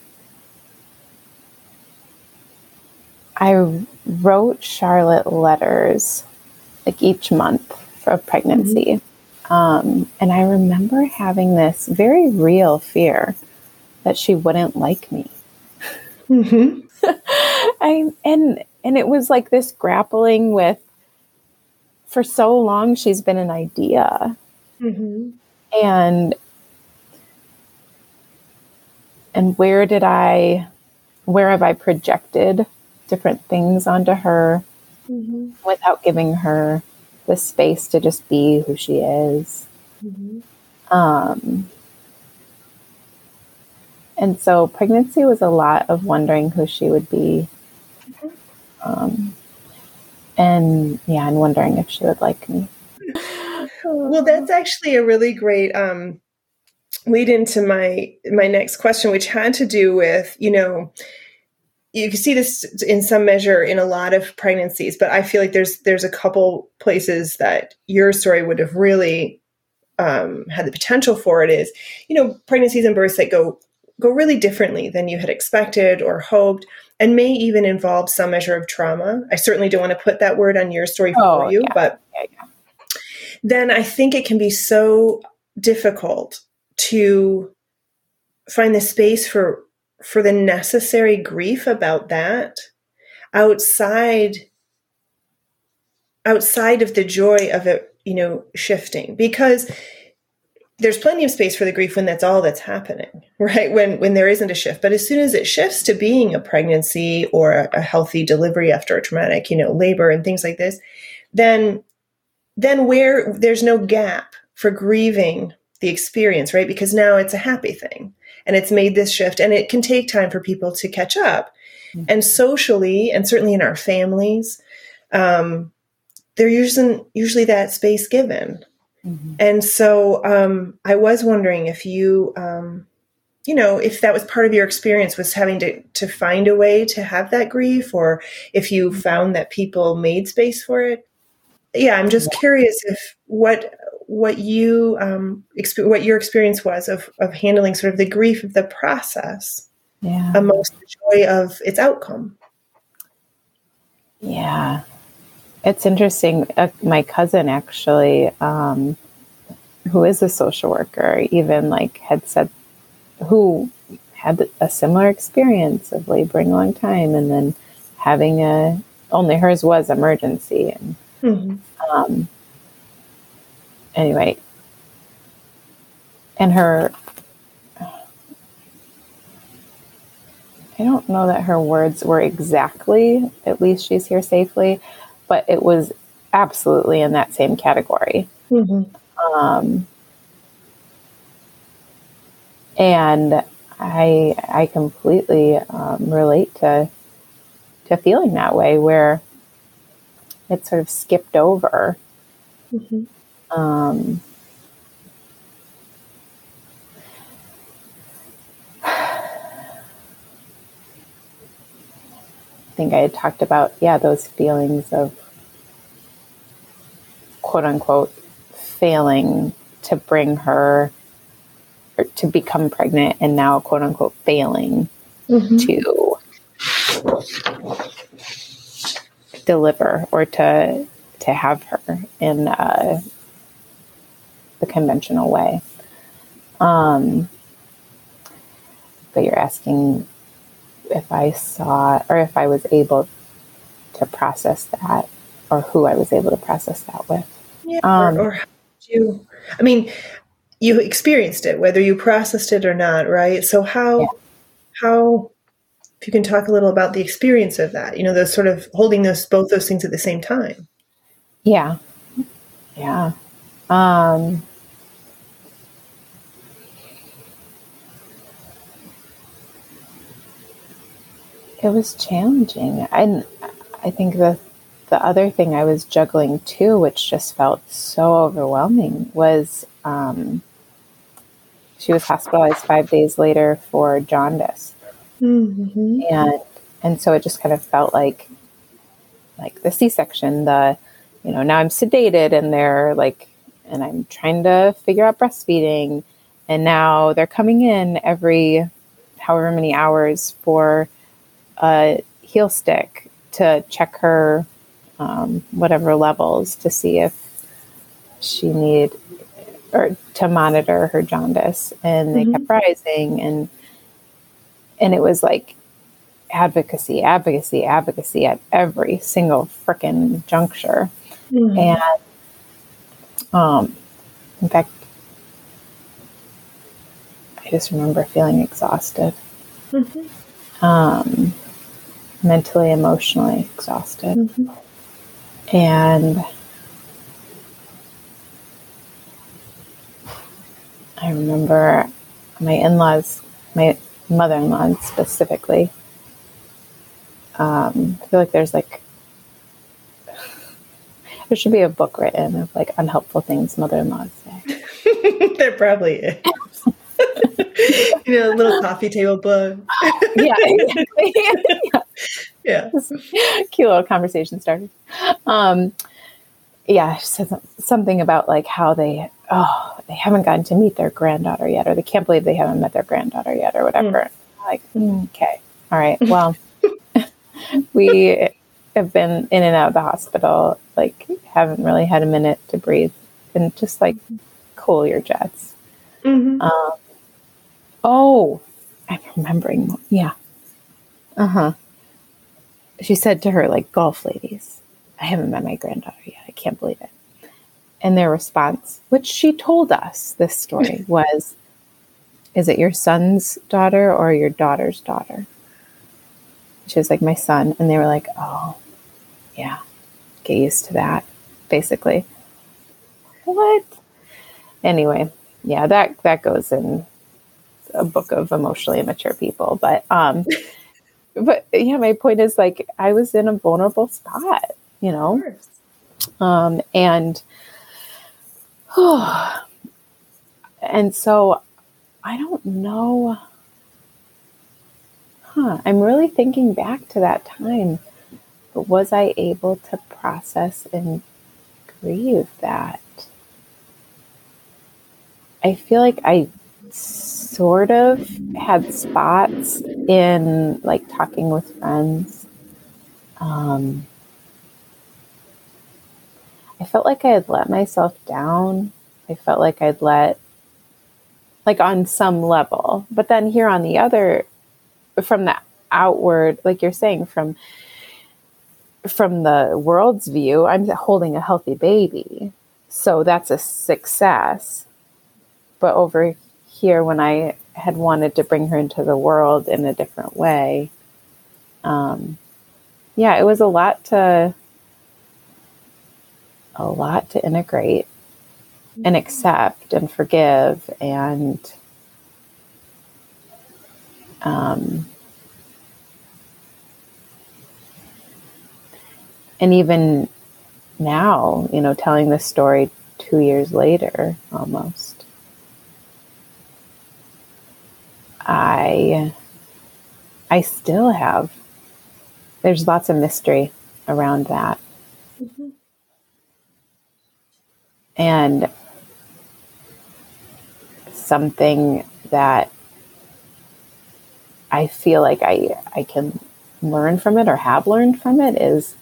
I wrote Charlotte letters like each month for pregnancy. Mm-hmm. Um, and I remember having this very real fear that she wouldn't like me. Mm-hmm. I, and, and it was like this grappling with, for so long, she's been an idea. Mm-hmm. And, and where did I, where have I projected different things onto her mm-hmm. without giving her the space to just be who she is. Mm-hmm. Um, and so pregnancy was a lot of wondering who she would be. Mm-hmm. Um, and yeah, and wondering if she would like me. Well, that's actually a really great um, lead into my my next question, which had to do with, you know, you can see this in some measure in a lot of pregnancies, but I feel like there's there's a couple places that your story would have really um, had the potential for it is, you know, pregnancies and births that go go really differently than you had expected or hoped, and may even involve some measure of trauma. I certainly don't want to put that word on your story oh, for you, yeah. but yeah, yeah. then I think it can be so difficult to find the space for for the necessary grief about that outside outside of the joy of it, you know, shifting, because there's plenty of space for the grief when that's all that's happening, right? When when there isn't a shift. But as soon as it shifts to being a pregnancy or a, a healthy delivery after a traumatic, you know, labor and things like this, then then where there's no gap for grieving the experience, right? Because now it's a happy thing and it's made this shift, and it can take time for people to catch up. Mm-hmm. And socially, and certainly in our families, um, there isn't usually that space given. Mm-hmm. And so um, I was wondering if you, um, you know, if that was part of your experience, was having to, to find a way to have that grief, or if you found that people made space for it. Yeah, I'm just yeah. curious if what what you um, exp- what your experience was of of handling sort of the grief of the process, yeah, amongst the joy of its outcome. Yeah, it's interesting. Uh, my cousin actually, um, who is a social worker, even like had said, who had a similar experience of laboring a long time and then having a only hers was emergency and. Mm-hmm. Um, anyway, and her, I don't know that her words were exactly, at least she's here safely, but it was absolutely in that same category. Mm-hmm. Um, and I, I completely um, relate to, to feeling that way, where it sort of skipped over. Mm-hmm. Um, I think I had talked about, yeah, those feelings of quote unquote failing to bring her or to become pregnant, and now quote unquote failing mm-hmm. to deliver or to to have her in uh, the conventional way. Um, but you're asking if I saw, or if I was able to process that, or who I was able to process that with. Yeah, um, or, or how did you, I mean, you experienced it, whether you processed it or not, right? So how, yeah. how, if you can talk a little about the experience of that, you know, those sort of holding those, both those things at the same time. Yeah. Yeah. Um, it was challenging. I, I think the, the other thing I was juggling too, which just felt so overwhelming, was, um, she was hospitalized five days later for jaundice. Mm-hmm. And, and so it just kind of felt like, like the C-section, the, you know, now I'm sedated and they're like, and I'm trying to figure out breastfeeding, and now they're coming in every however many hours for a heel stick to check her, um, whatever levels, to see if she need, or to monitor her jaundice, and they mm-hmm. kept rising, and and it was like advocacy, advocacy, advocacy at every single frickin' juncture. Mm-hmm. And um, in fact, I just remember feeling exhausted. Mm-hmm. um, mentally, emotionally exhausted. Mm-hmm. And I remember my in-laws, my mother-in-law specifically, um, I feel like there's like, there should be a book written of like unhelpful things mother-in-laws say. There probably is. You know, a little coffee table book. Yeah, exactly. Yeah. Yeah. Cute little conversation started. Um, yeah, something about like how they, oh, they haven't gotten to meet their granddaughter yet, or they can't believe they haven't met their granddaughter yet, or whatever. Mm. Like, mm, okay, all right, well, we have been in and out of the hospital, like haven't really had a minute to breathe, and just like cool your jets. Mm-hmm. Um, oh, I'm remembering. Yeah. Uh huh. She said to her, like, golf ladies, I haven't met my granddaughter yet. I can't believe it. And their response, which she told us this story, was, is it your son's daughter or your daughter's daughter? She was like, my son. And they were like, oh, yeah, get used to that, basically. What? Anyway, yeah, that, that goes in a book of emotionally immature people. But, um, but yeah, my point is, like, I was in a vulnerable spot, you know? Um, and, oh, and so I don't know. Huh. I'm really thinking back to that time. But was I able to process and grieve that? I feel like I sort of had spots in like talking with friends. Um, I felt like I had let myself down. I felt like I'd let, like on some level, but then here on the other, from the outward, like you're saying, from from the world's view, I'm holding a healthy baby. So that's a success. But over here, when I had wanted to bring her into the world in a different way, um, yeah, it was a lot to, a lot to integrate and accept and forgive. And, um, and even now, you know, telling this story two years later, almost, I, I still have, there's lots of mystery around that. Mm-hmm. And something that I feel like I, I can learn from it or have learned from it is,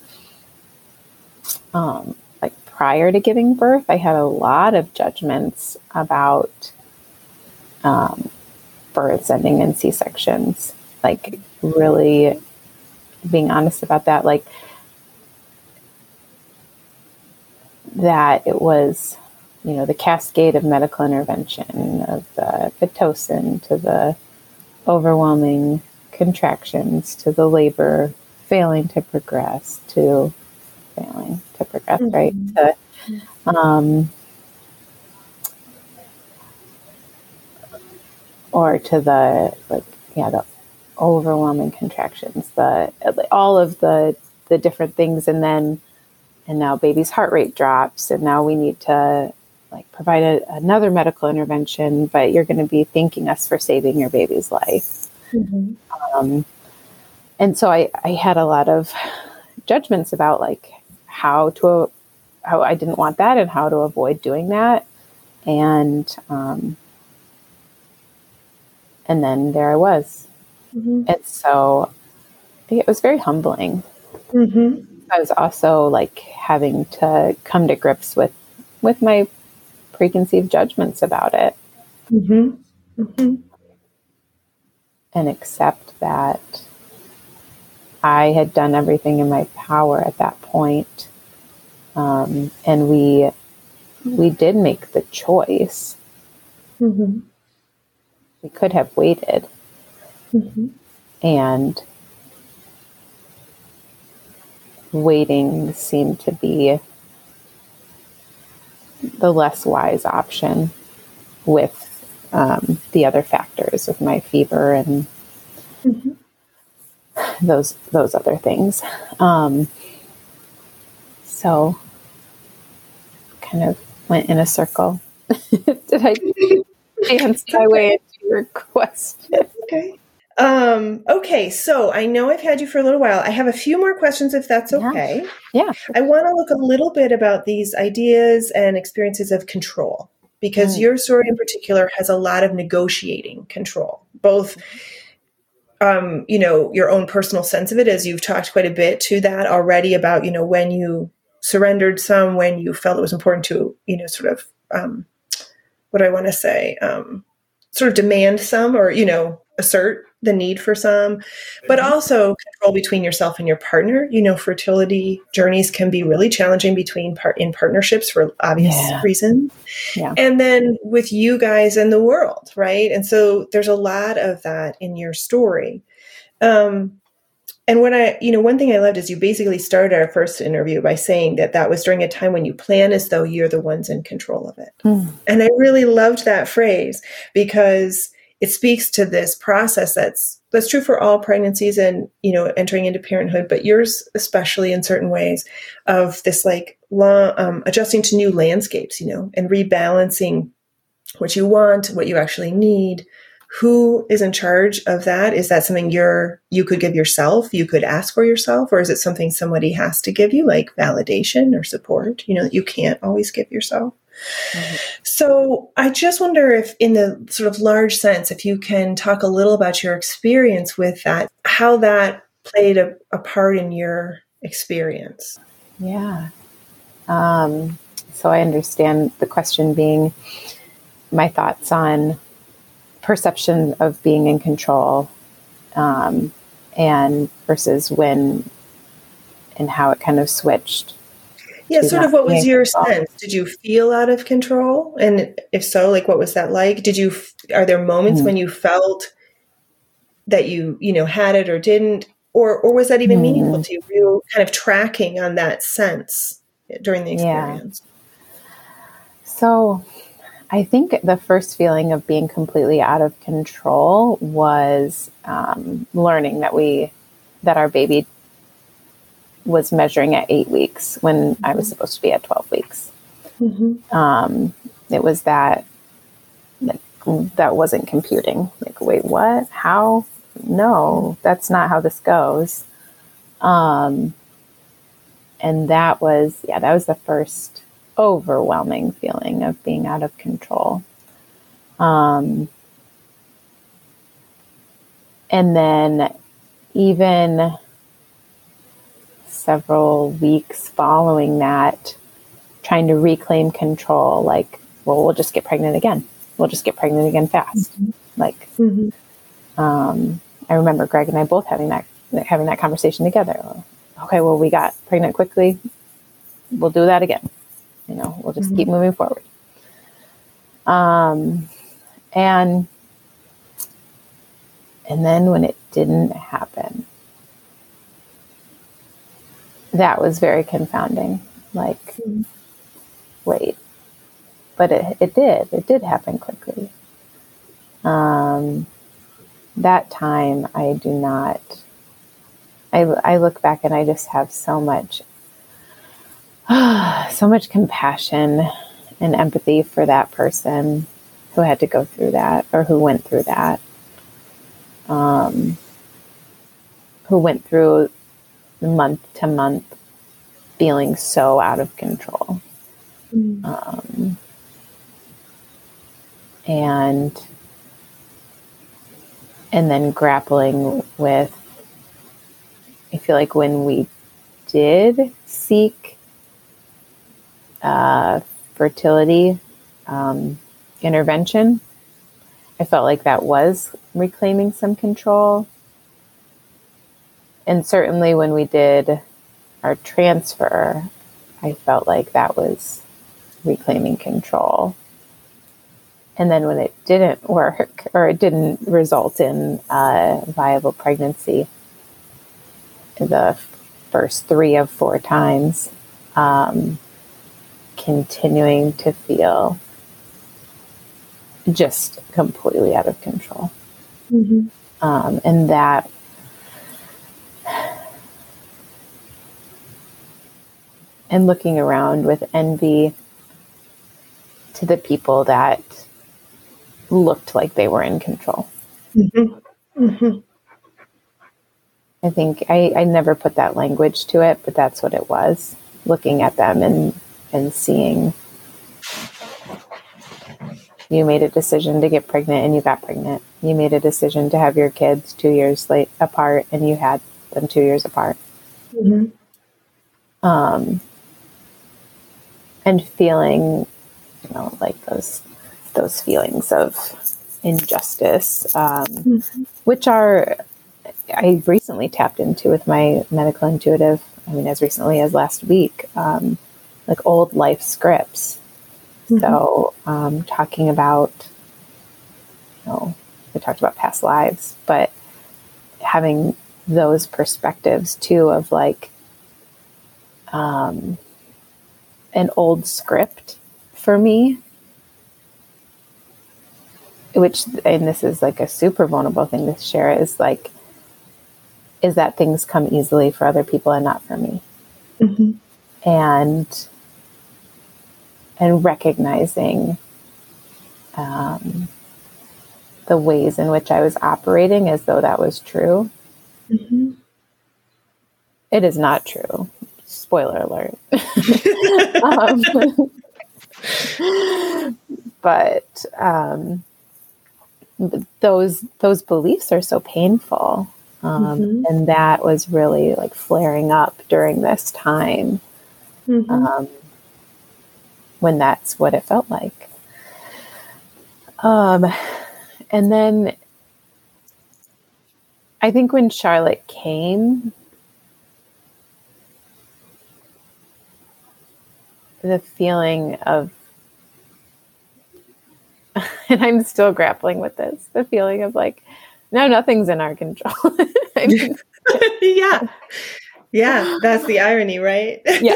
um, like prior to giving birth, I had a lot of judgments about, um, births ending in C-sections, like really being honest about that, like that it was, you know, the cascade of medical intervention of the Pitocin to the overwhelming contractions to the labor failing to progress to failing to progress, mm-hmm. right? To, um, or to the, like, yeah, the overwhelming contractions, the, all of the, the different things. And then, and now baby's heart rate drops, and now we need to like provide a, another medical intervention, but you're going to be thanking us for saving your baby's life. Mm-hmm. Um, and so I, I had a lot of judgments about like how to, how I didn't want that and how to avoid doing that. And, um, and then there I was. Mm-hmm. And so it was very humbling. Mm-hmm. I was also like having to come to grips with, with my preconceived judgments about it. Mm-hmm. Mm-hmm. And accept that I had done everything in my power at that point. Um, and we, we did make the choice. Mm-hmm. We could have waited. Mm-hmm. and waiting seemed to be the less wise option with um, the other factors, with my fever and mm-hmm. those those other things. Um, so kind of went in a circle. Did I dance my way into your question? Okay. Um, okay, so I know I've had you for a little while. I have a few more questions, if that's okay. Yeah. yeah. I want to look a little bit about these ideas and experiences of control, because mm. your story in particular has a lot of negotiating control, both, um, you know, your own personal sense of it, as you've talked quite a bit to that already about, you know, when you surrendered some, when you felt it was important to, you know, sort of, um, what do I want to say, um, sort of demand some, or, you know, assert the need for some, but also control between yourself and your partner. You know, fertility journeys can be really challenging between part in partnerships for obvious yeah. reasons. Yeah. And then with you guys and the world, right? And so there's a lot of that in your story. Um, and when I, you know, one thing I loved is you basically started our first interview by saying that that was during a time when you plan as though you're the ones in control of it. Mm. And I really loved that phrase, because it speaks to this process that's that's true for all pregnancies and, you know, entering into parenthood, but yours especially in certain ways, of this like long, um, adjusting to new landscapes, you know, and rebalancing what you want, what you actually need. Who is in charge of that? Is that something you're you could give yourself? You could ask for yourself, or is it something somebody has to give you, like validation or support? You know, that you can't always give yourself. Mm-hmm. So I just wonder if, in the sort of large sense, if you can talk a little about your experience with that, how that played a, a part in your experience. Yeah. Um, so I understand the question being my thoughts on perception of being in control, um, and versus when and how it kind of switched. Yeah, sort of what was your sense? Did you feel out of control? And if so, like, what was that like? Did you, are there moments mm-hmm. when you felt that you, you know, had it or didn't? Or or was that even mm-hmm. meaningful to you? Were you kind of tracking on that sense during the experience? Yeah. So I think the first feeling of being completely out of control was um, learning that we, that our baby was measuring at eight weeks when mm-hmm. I was supposed to be at twelve weeks. Mm-hmm. Um, it was that, like, that wasn't computing. Like, wait, what? How? No, that's not how this goes. Um, and that was, yeah, that was the first overwhelming feeling of being out of control. Um, and then even several weeks following that, trying to reclaim control, like, well, we'll just get pregnant again. We'll just get pregnant again fast. Mm-hmm. Like, mm-hmm. um, I remember Greg and I both having that, having that conversation together. Okay, well, we got pregnant quickly. We'll do that again. You know, we'll just mm-hmm. keep moving forward. Um, and, and then when it didn't happen, that was very confounding. Like, mm-hmm. wait, but it, it did, it did happen quickly. Um, that time I do not, I, I look back and I just have so much, so much compassion and empathy for that person who had to go through that, or who went through that, um, who went through month to month feeling so out of control. Mm. Um, and, and then grappling with, I feel like when we did seek uh, fertility um, intervention, I felt like that was reclaiming some control. And certainly when we did our transfer, I felt like that was reclaiming control. and then when it didn't work, or it didn't result in a viable pregnancy, the first three of four times, um, continuing to feel just completely out of control. Mm-hmm. Um, and that and looking around with envy to the people that looked like they were in control. Mm-hmm. Mm-hmm. I think I, I never put that language to it, but that's what it was. Looking at them and, and seeing, you made a decision to get pregnant and you got pregnant. You made a decision to have your kids two years late apart and you had them two years apart. Mm-hmm. Um, and feeling, you know, like those, those feelings of injustice, um, mm-hmm. which are, I recently tapped into with my medical intuitive, I mean, as recently as last week, um, like old life scripts. Mm-hmm. So, um, talking about, you know, we talked about past lives, but having those perspectives too of like, um, an old script for me, which, and this is like a super vulnerable thing to share, is like, is that things come easily for other people and not for me. Mm-hmm. And, and recognizing, um, the ways in which I was operating as though that was true. Mm-hmm. It is not true. Spoiler alert. um, but, um, those, those beliefs are so painful. Um, mm-hmm. And that was really like flaring up during this time, mm-hmm. um, when that's what it felt like. Um, and then I think when Charlotte came, the feeling of, and I'm still grappling with this, the feeling of like, no, nothing's in our control. I mean, yeah. Yeah. That's the irony, right? Yeah.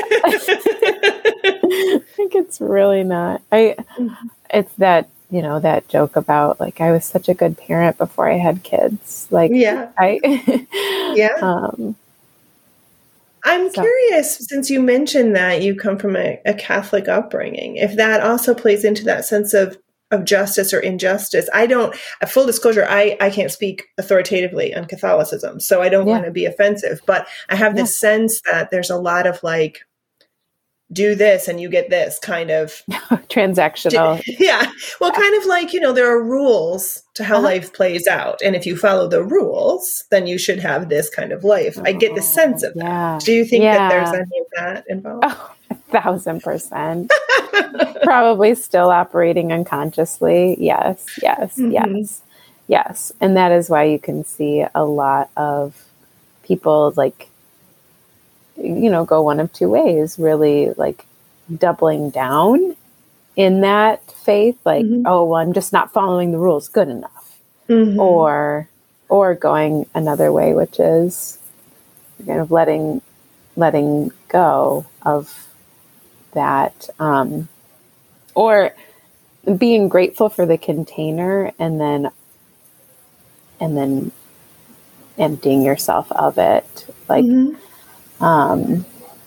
I think it's really not. I, it's that, you know, that joke about like, I was such a good parent before I had kids. Like, yeah. I, yeah. Um, I'm so. curious, since you mentioned that you come from a, a Catholic upbringing, if that also plays into that sense of of justice or injustice. I don't, uh, full disclosure, I, I can't speak authoritatively on Catholicism, so I don't yeah. want to be offensive, but I have this yeah. sense that there's a lot of like, do this and you get this kind of transactional. Yeah. Well, kind of like, you know, there are rules to how uh-huh. life plays out. And if you follow the rules, then you should have this kind of life. Oh, I get the sense of yeah. that. Do you think yeah. that there's any of that involved? Oh, a thousand percent. Probably still operating unconsciously. Yes, yes, mm-hmm. yes, yes. And that is why you can see a lot of people like, you know, go one of two ways, really like doubling down in that faith. Like, mm-hmm. oh, well, I'm just not following the rules good enough. Mm-hmm. Or, or going another way, which is kind of letting, letting go of that, um, or being grateful for the container and then, and then emptying yourself of it. Like, mm-hmm. um,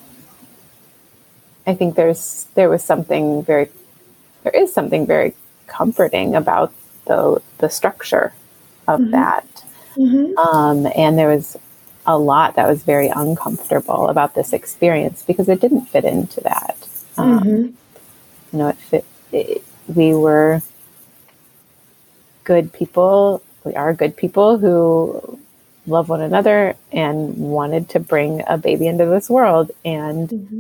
I think there's, there was something very, there is something very comforting about the, the structure of mm-hmm. that. Mm-hmm. Um, and there was a lot that was very uncomfortable about this experience because it didn't fit into that. Um, mm-hmm. You know, it fit, it, we were good people. We are good people who love one another and wanted to bring a baby into this world. And mm-hmm.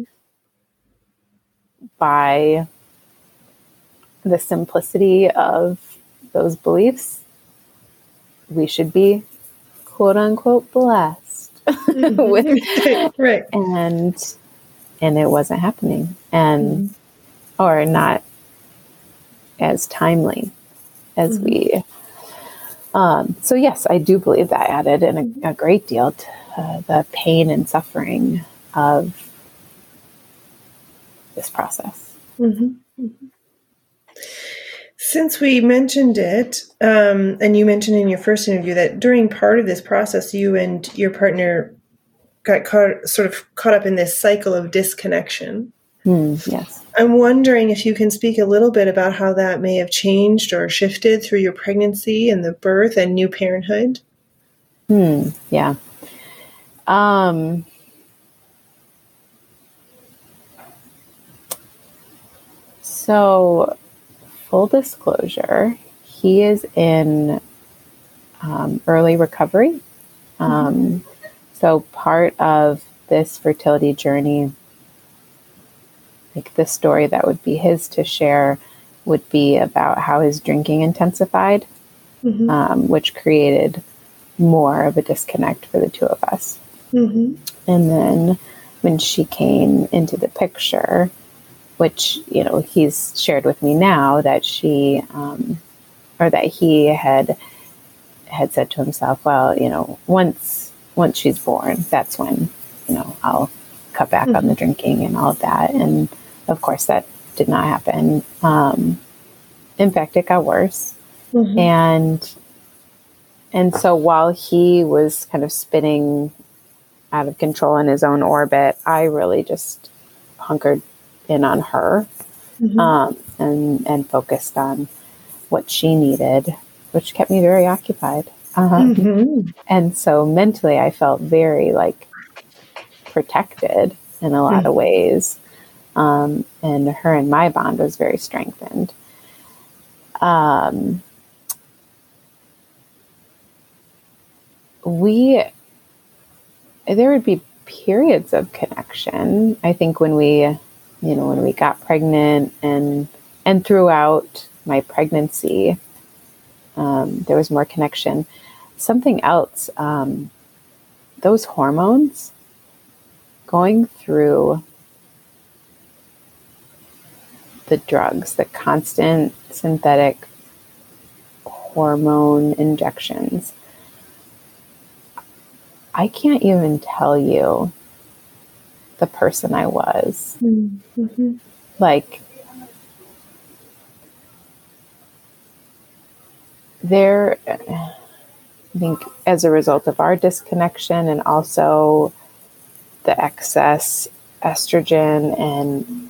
by the simplicity of those beliefs, we should be quote unquote blessed mm-hmm. with, right. and, and it wasn't happening and, mm-hmm. or not as timely. as Mm-hmm. we, um, so yes, I do believe that added in a, a great deal to uh, the pain and suffering of this process. Mm-hmm. Mm-hmm. Since we mentioned it, um, and you mentioned in your first interview that during part of this process, you and your partner got caught, sort of caught up in this cycle of disconnection. Mm, yes. I'm wondering if you can speak a little bit about how that may have changed or shifted through your pregnancy and the birth and new parenthood. Hmm. Yeah. Um, so, full disclosure, he is in um, early recovery. Um, mm-hmm. So, part of this fertility journey, like the story that would be his to share, would be about how his drinking intensified, mm-hmm. um, which created more of a disconnect for the two of us. Mm-hmm. And then when she came into the picture, which, you know, he's shared with me now that she, um, or that he had, had said to himself, well, you know, once, once she's born, that's when, you know, I'll cut back mm-hmm. on the drinking and all of that. And of course that did not happen. Um, in fact, it got worse. Mm-hmm. And, and so while he was kind of spinning out of control in his own orbit, I really just hunkered in on her, mm-hmm. um, and, and focused on what she needed, which kept me very occupied. Um, mm-hmm. And so mentally I felt very like protected in a lot mm-hmm. of ways. Um, and her and my bond was very strengthened. Um, we, there would be periods of connection. I think when we, you know, when we got pregnant and, and throughout my pregnancy, um, there was more connection. Something else, um, those hormones going through the drugs, the constant synthetic hormone injections. I can't even tell you the person I was. Mm-hmm. Like, there, I think as a result of our disconnection and also the excess estrogen, and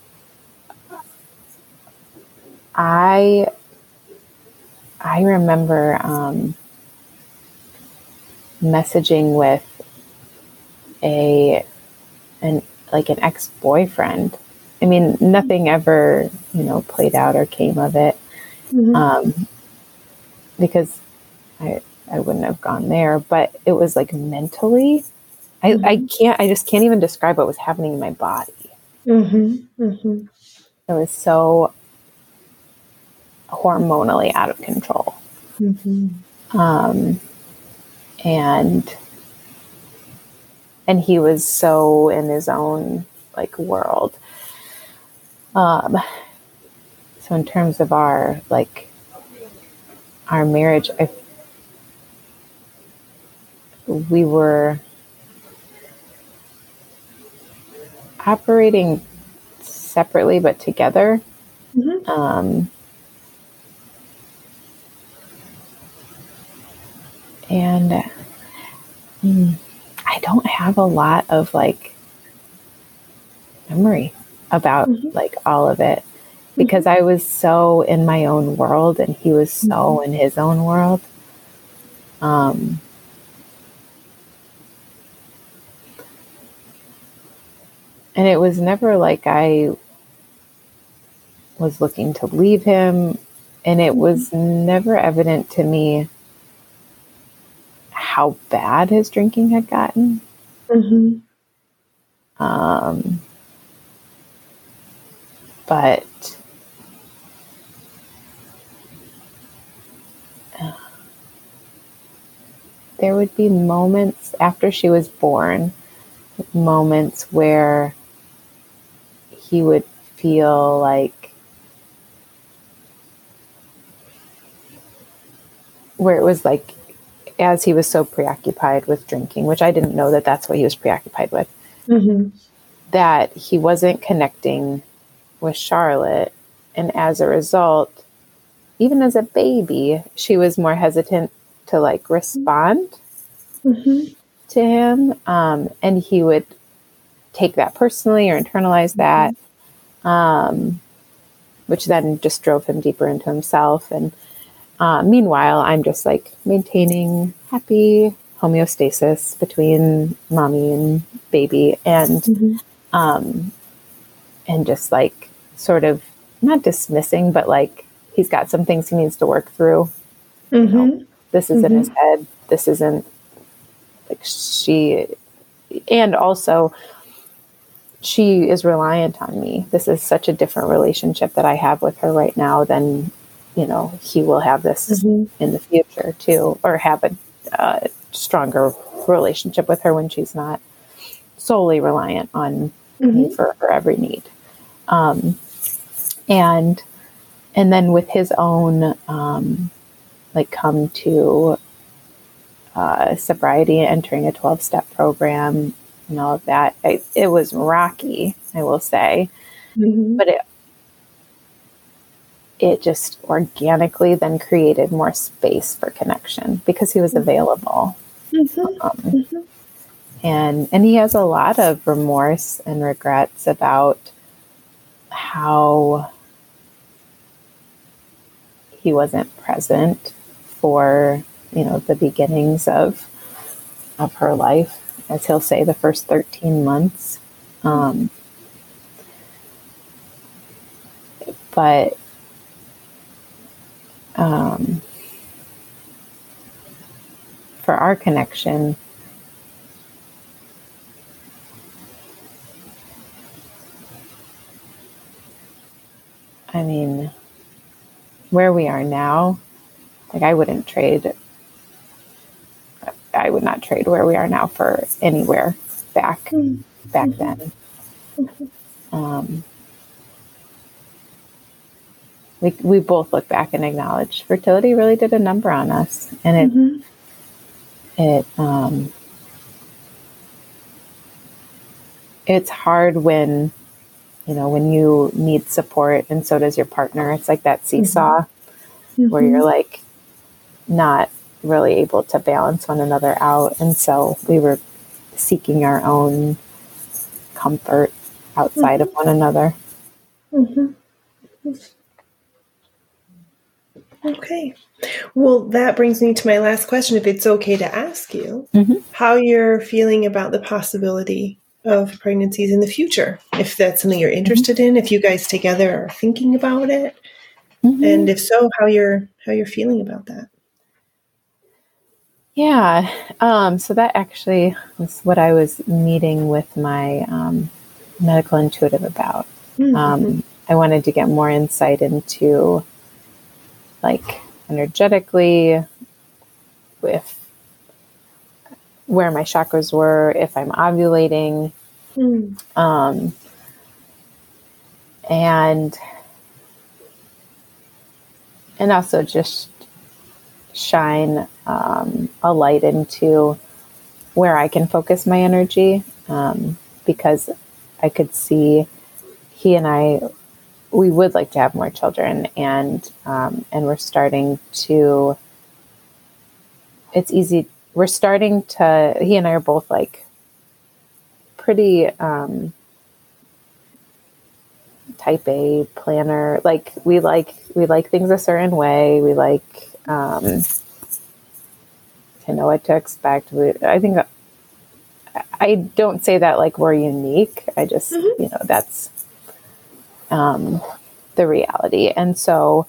I, I remember um, messaging with a, an, like an ex-boyfriend. I mean, nothing ever, you know, played out or came of it. Mm-hmm. Um, because I, I wouldn't have gone there, but it was like mentally, I, mm-hmm. I can't, I just can't even describe what was happening in my body. Mm-hmm. Mm-hmm. It was so hormonally out of control. Mm-hmm. Um, and, and he was so in his own like world. Um, so in terms of our, like our marriage, I, we were operating separately, but together. Mm-hmm. Um, and uh, I don't have a lot of like memory about mm-hmm. like all of it, because mm-hmm. I was so in my own world and he was so mm-hmm. in his own world. Um, and it was never like I was looking to leave him, and it was never evident to me how bad his drinking had gotten. Mm-hmm. Um, but uh, there would be moments after she was born, moments where he would feel like where it was like, as he was so preoccupied with drinking, which I didn't know that that's what he was preoccupied with, mm-hmm. that he wasn't connecting with Charlotte. And as a result, even as a baby, she was more hesitant to like respond mm-hmm. to him. Um, and he would take that personally or internalize that, um, which then just drove him deeper into himself. And uh, meanwhile, I'm just like maintaining happy homeostasis between mommy and baby, and Mm-hmm. um, and just like sort of not dismissing, but like he's got some things he needs to work through. Mm-hmm. You know, this is mm-hmm. in his head. This isn't like she, and also she is reliant on me. This is such a different relationship that I have with her right now than, you know, he will have this mm-hmm. in the future too, or have a uh, stronger relationship with her when she's not solely reliant on mm-hmm. me for her every need. Um, and, and then with his own, um, like come to, uh, sobriety, entering a twelve step program and all of that, I, it was rocky, I will say, mm-hmm. but it, it just organically then created more space for connection because he was available. Mm-hmm. Um, mm-hmm. and, and he has a lot of remorse and regrets about how he wasn't present for, you know, the beginnings of, of her life, as he'll say, the first thirteen months. Um, but, um, for our connection, I mean, where we are now, like I wouldn't trade, I would not trade where we are now for anywhere back, Mm-hmm. back then. Um, we, we both look back and acknowledge fertility really did a number on us. And it, mm-hmm. it, um, it's hard when, you know, when you need support and so does your partner. It's like that seesaw mm-hmm. where you're like not really able to balance one another out. And so we were seeking our own comfort outside mm-hmm. of one another. Mm-hmm. Okay. Well, that brings me to my last question, if it's okay to ask you, mm-hmm. how you're feeling about the possibility of pregnancies in the future, if that's something you're interested mm-hmm. in, if you guys together are thinking about it, mm-hmm. and if so, how you're how you're feeling about that. Yeah. Um, so that actually was what I was meeting with my um, medical intuitive about. Mm-hmm. Um, I wanted to get more insight into, like, energetically, with where my chakras were, if I'm ovulating, mm. um, and and also just shine um, a light into where I can focus my energy, um, because I could see he and I, we would like to have more children, and um, and we're starting to, it's easy, we're starting to, he and I are both like pretty um, type A planner, like we like, we like things a certain way, we like um, to know what to expect. We, I think that, I don't say that like we're unique. I just, mm-hmm. you know, that's um, the reality. And so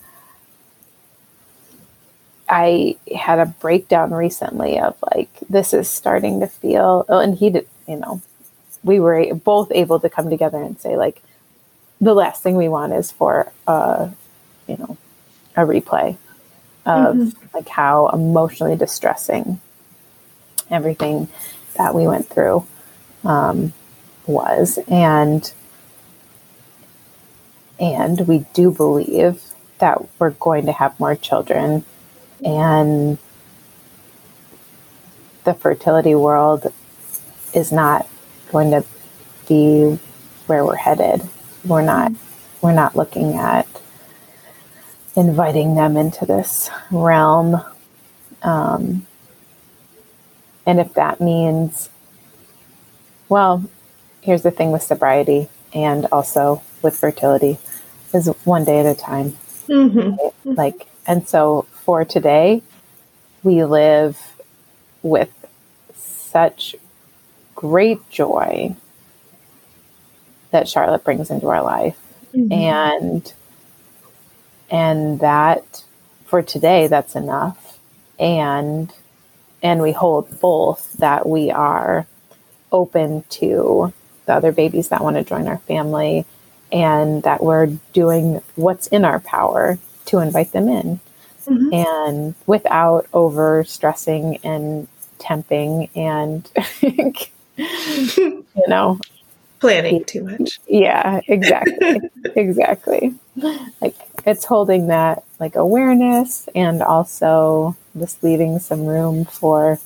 I had a breakdown recently of like, this is starting to feel, oh, and he did, you know, we were both able to come together and say like, the last thing we want is for, uh, you know, a replay of mm-hmm. like how emotionally distressing everything that we went through um, was. And, and we do believe that we're going to have more children And the fertility world is not going to be where we're headed. We're not, we're not looking at inviting them into this realm. Um, and if that means, well, here's the thing with sobriety and also with fertility is one day at a time. Mm-hmm. Right? Like, and so for today, we live with such great joy that Charlotte brings into our life. Mm-hmm. And, and that for today, that's enough. And, and we hold both that we are open to the other babies that want to join our family and that we're doing what's in our power to invite them in. Mm-hmm. And without over stressing and temping and, you know, planning too much. Yeah, exactly. Exactly. Like it's holding that like awareness and also just leaving some room for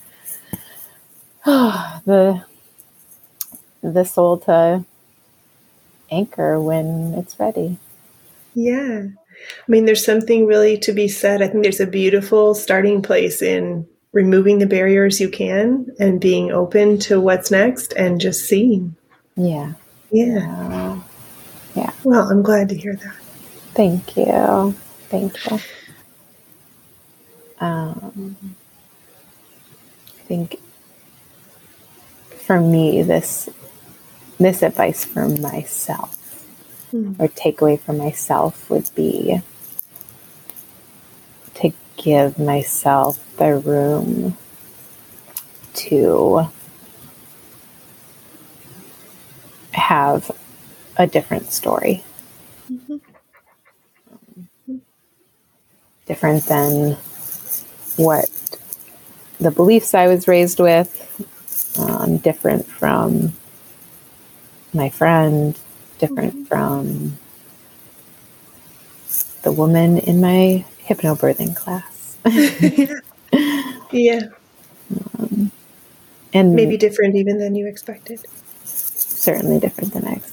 oh, the the soul to anchor when it's ready. Yeah. I mean, there's something really to be said. I think there's a beautiful starting place in removing the barriers you can and being open to what's next and just seeing. Yeah. Yeah. Yeah. Yeah. Well, I'm glad to hear that. Thank you. Thank you. Um, I think for me, this this advice for myself mm-hmm. or takeaway for myself would be to give myself the room to have a different story. Mm-hmm. Different than what the beliefs I was raised with, um, different from my friend, different mm-hmm. from the woman in my hypnobirthing class. Yeah. Um, and maybe different even than you expected. Certainly different than I expected.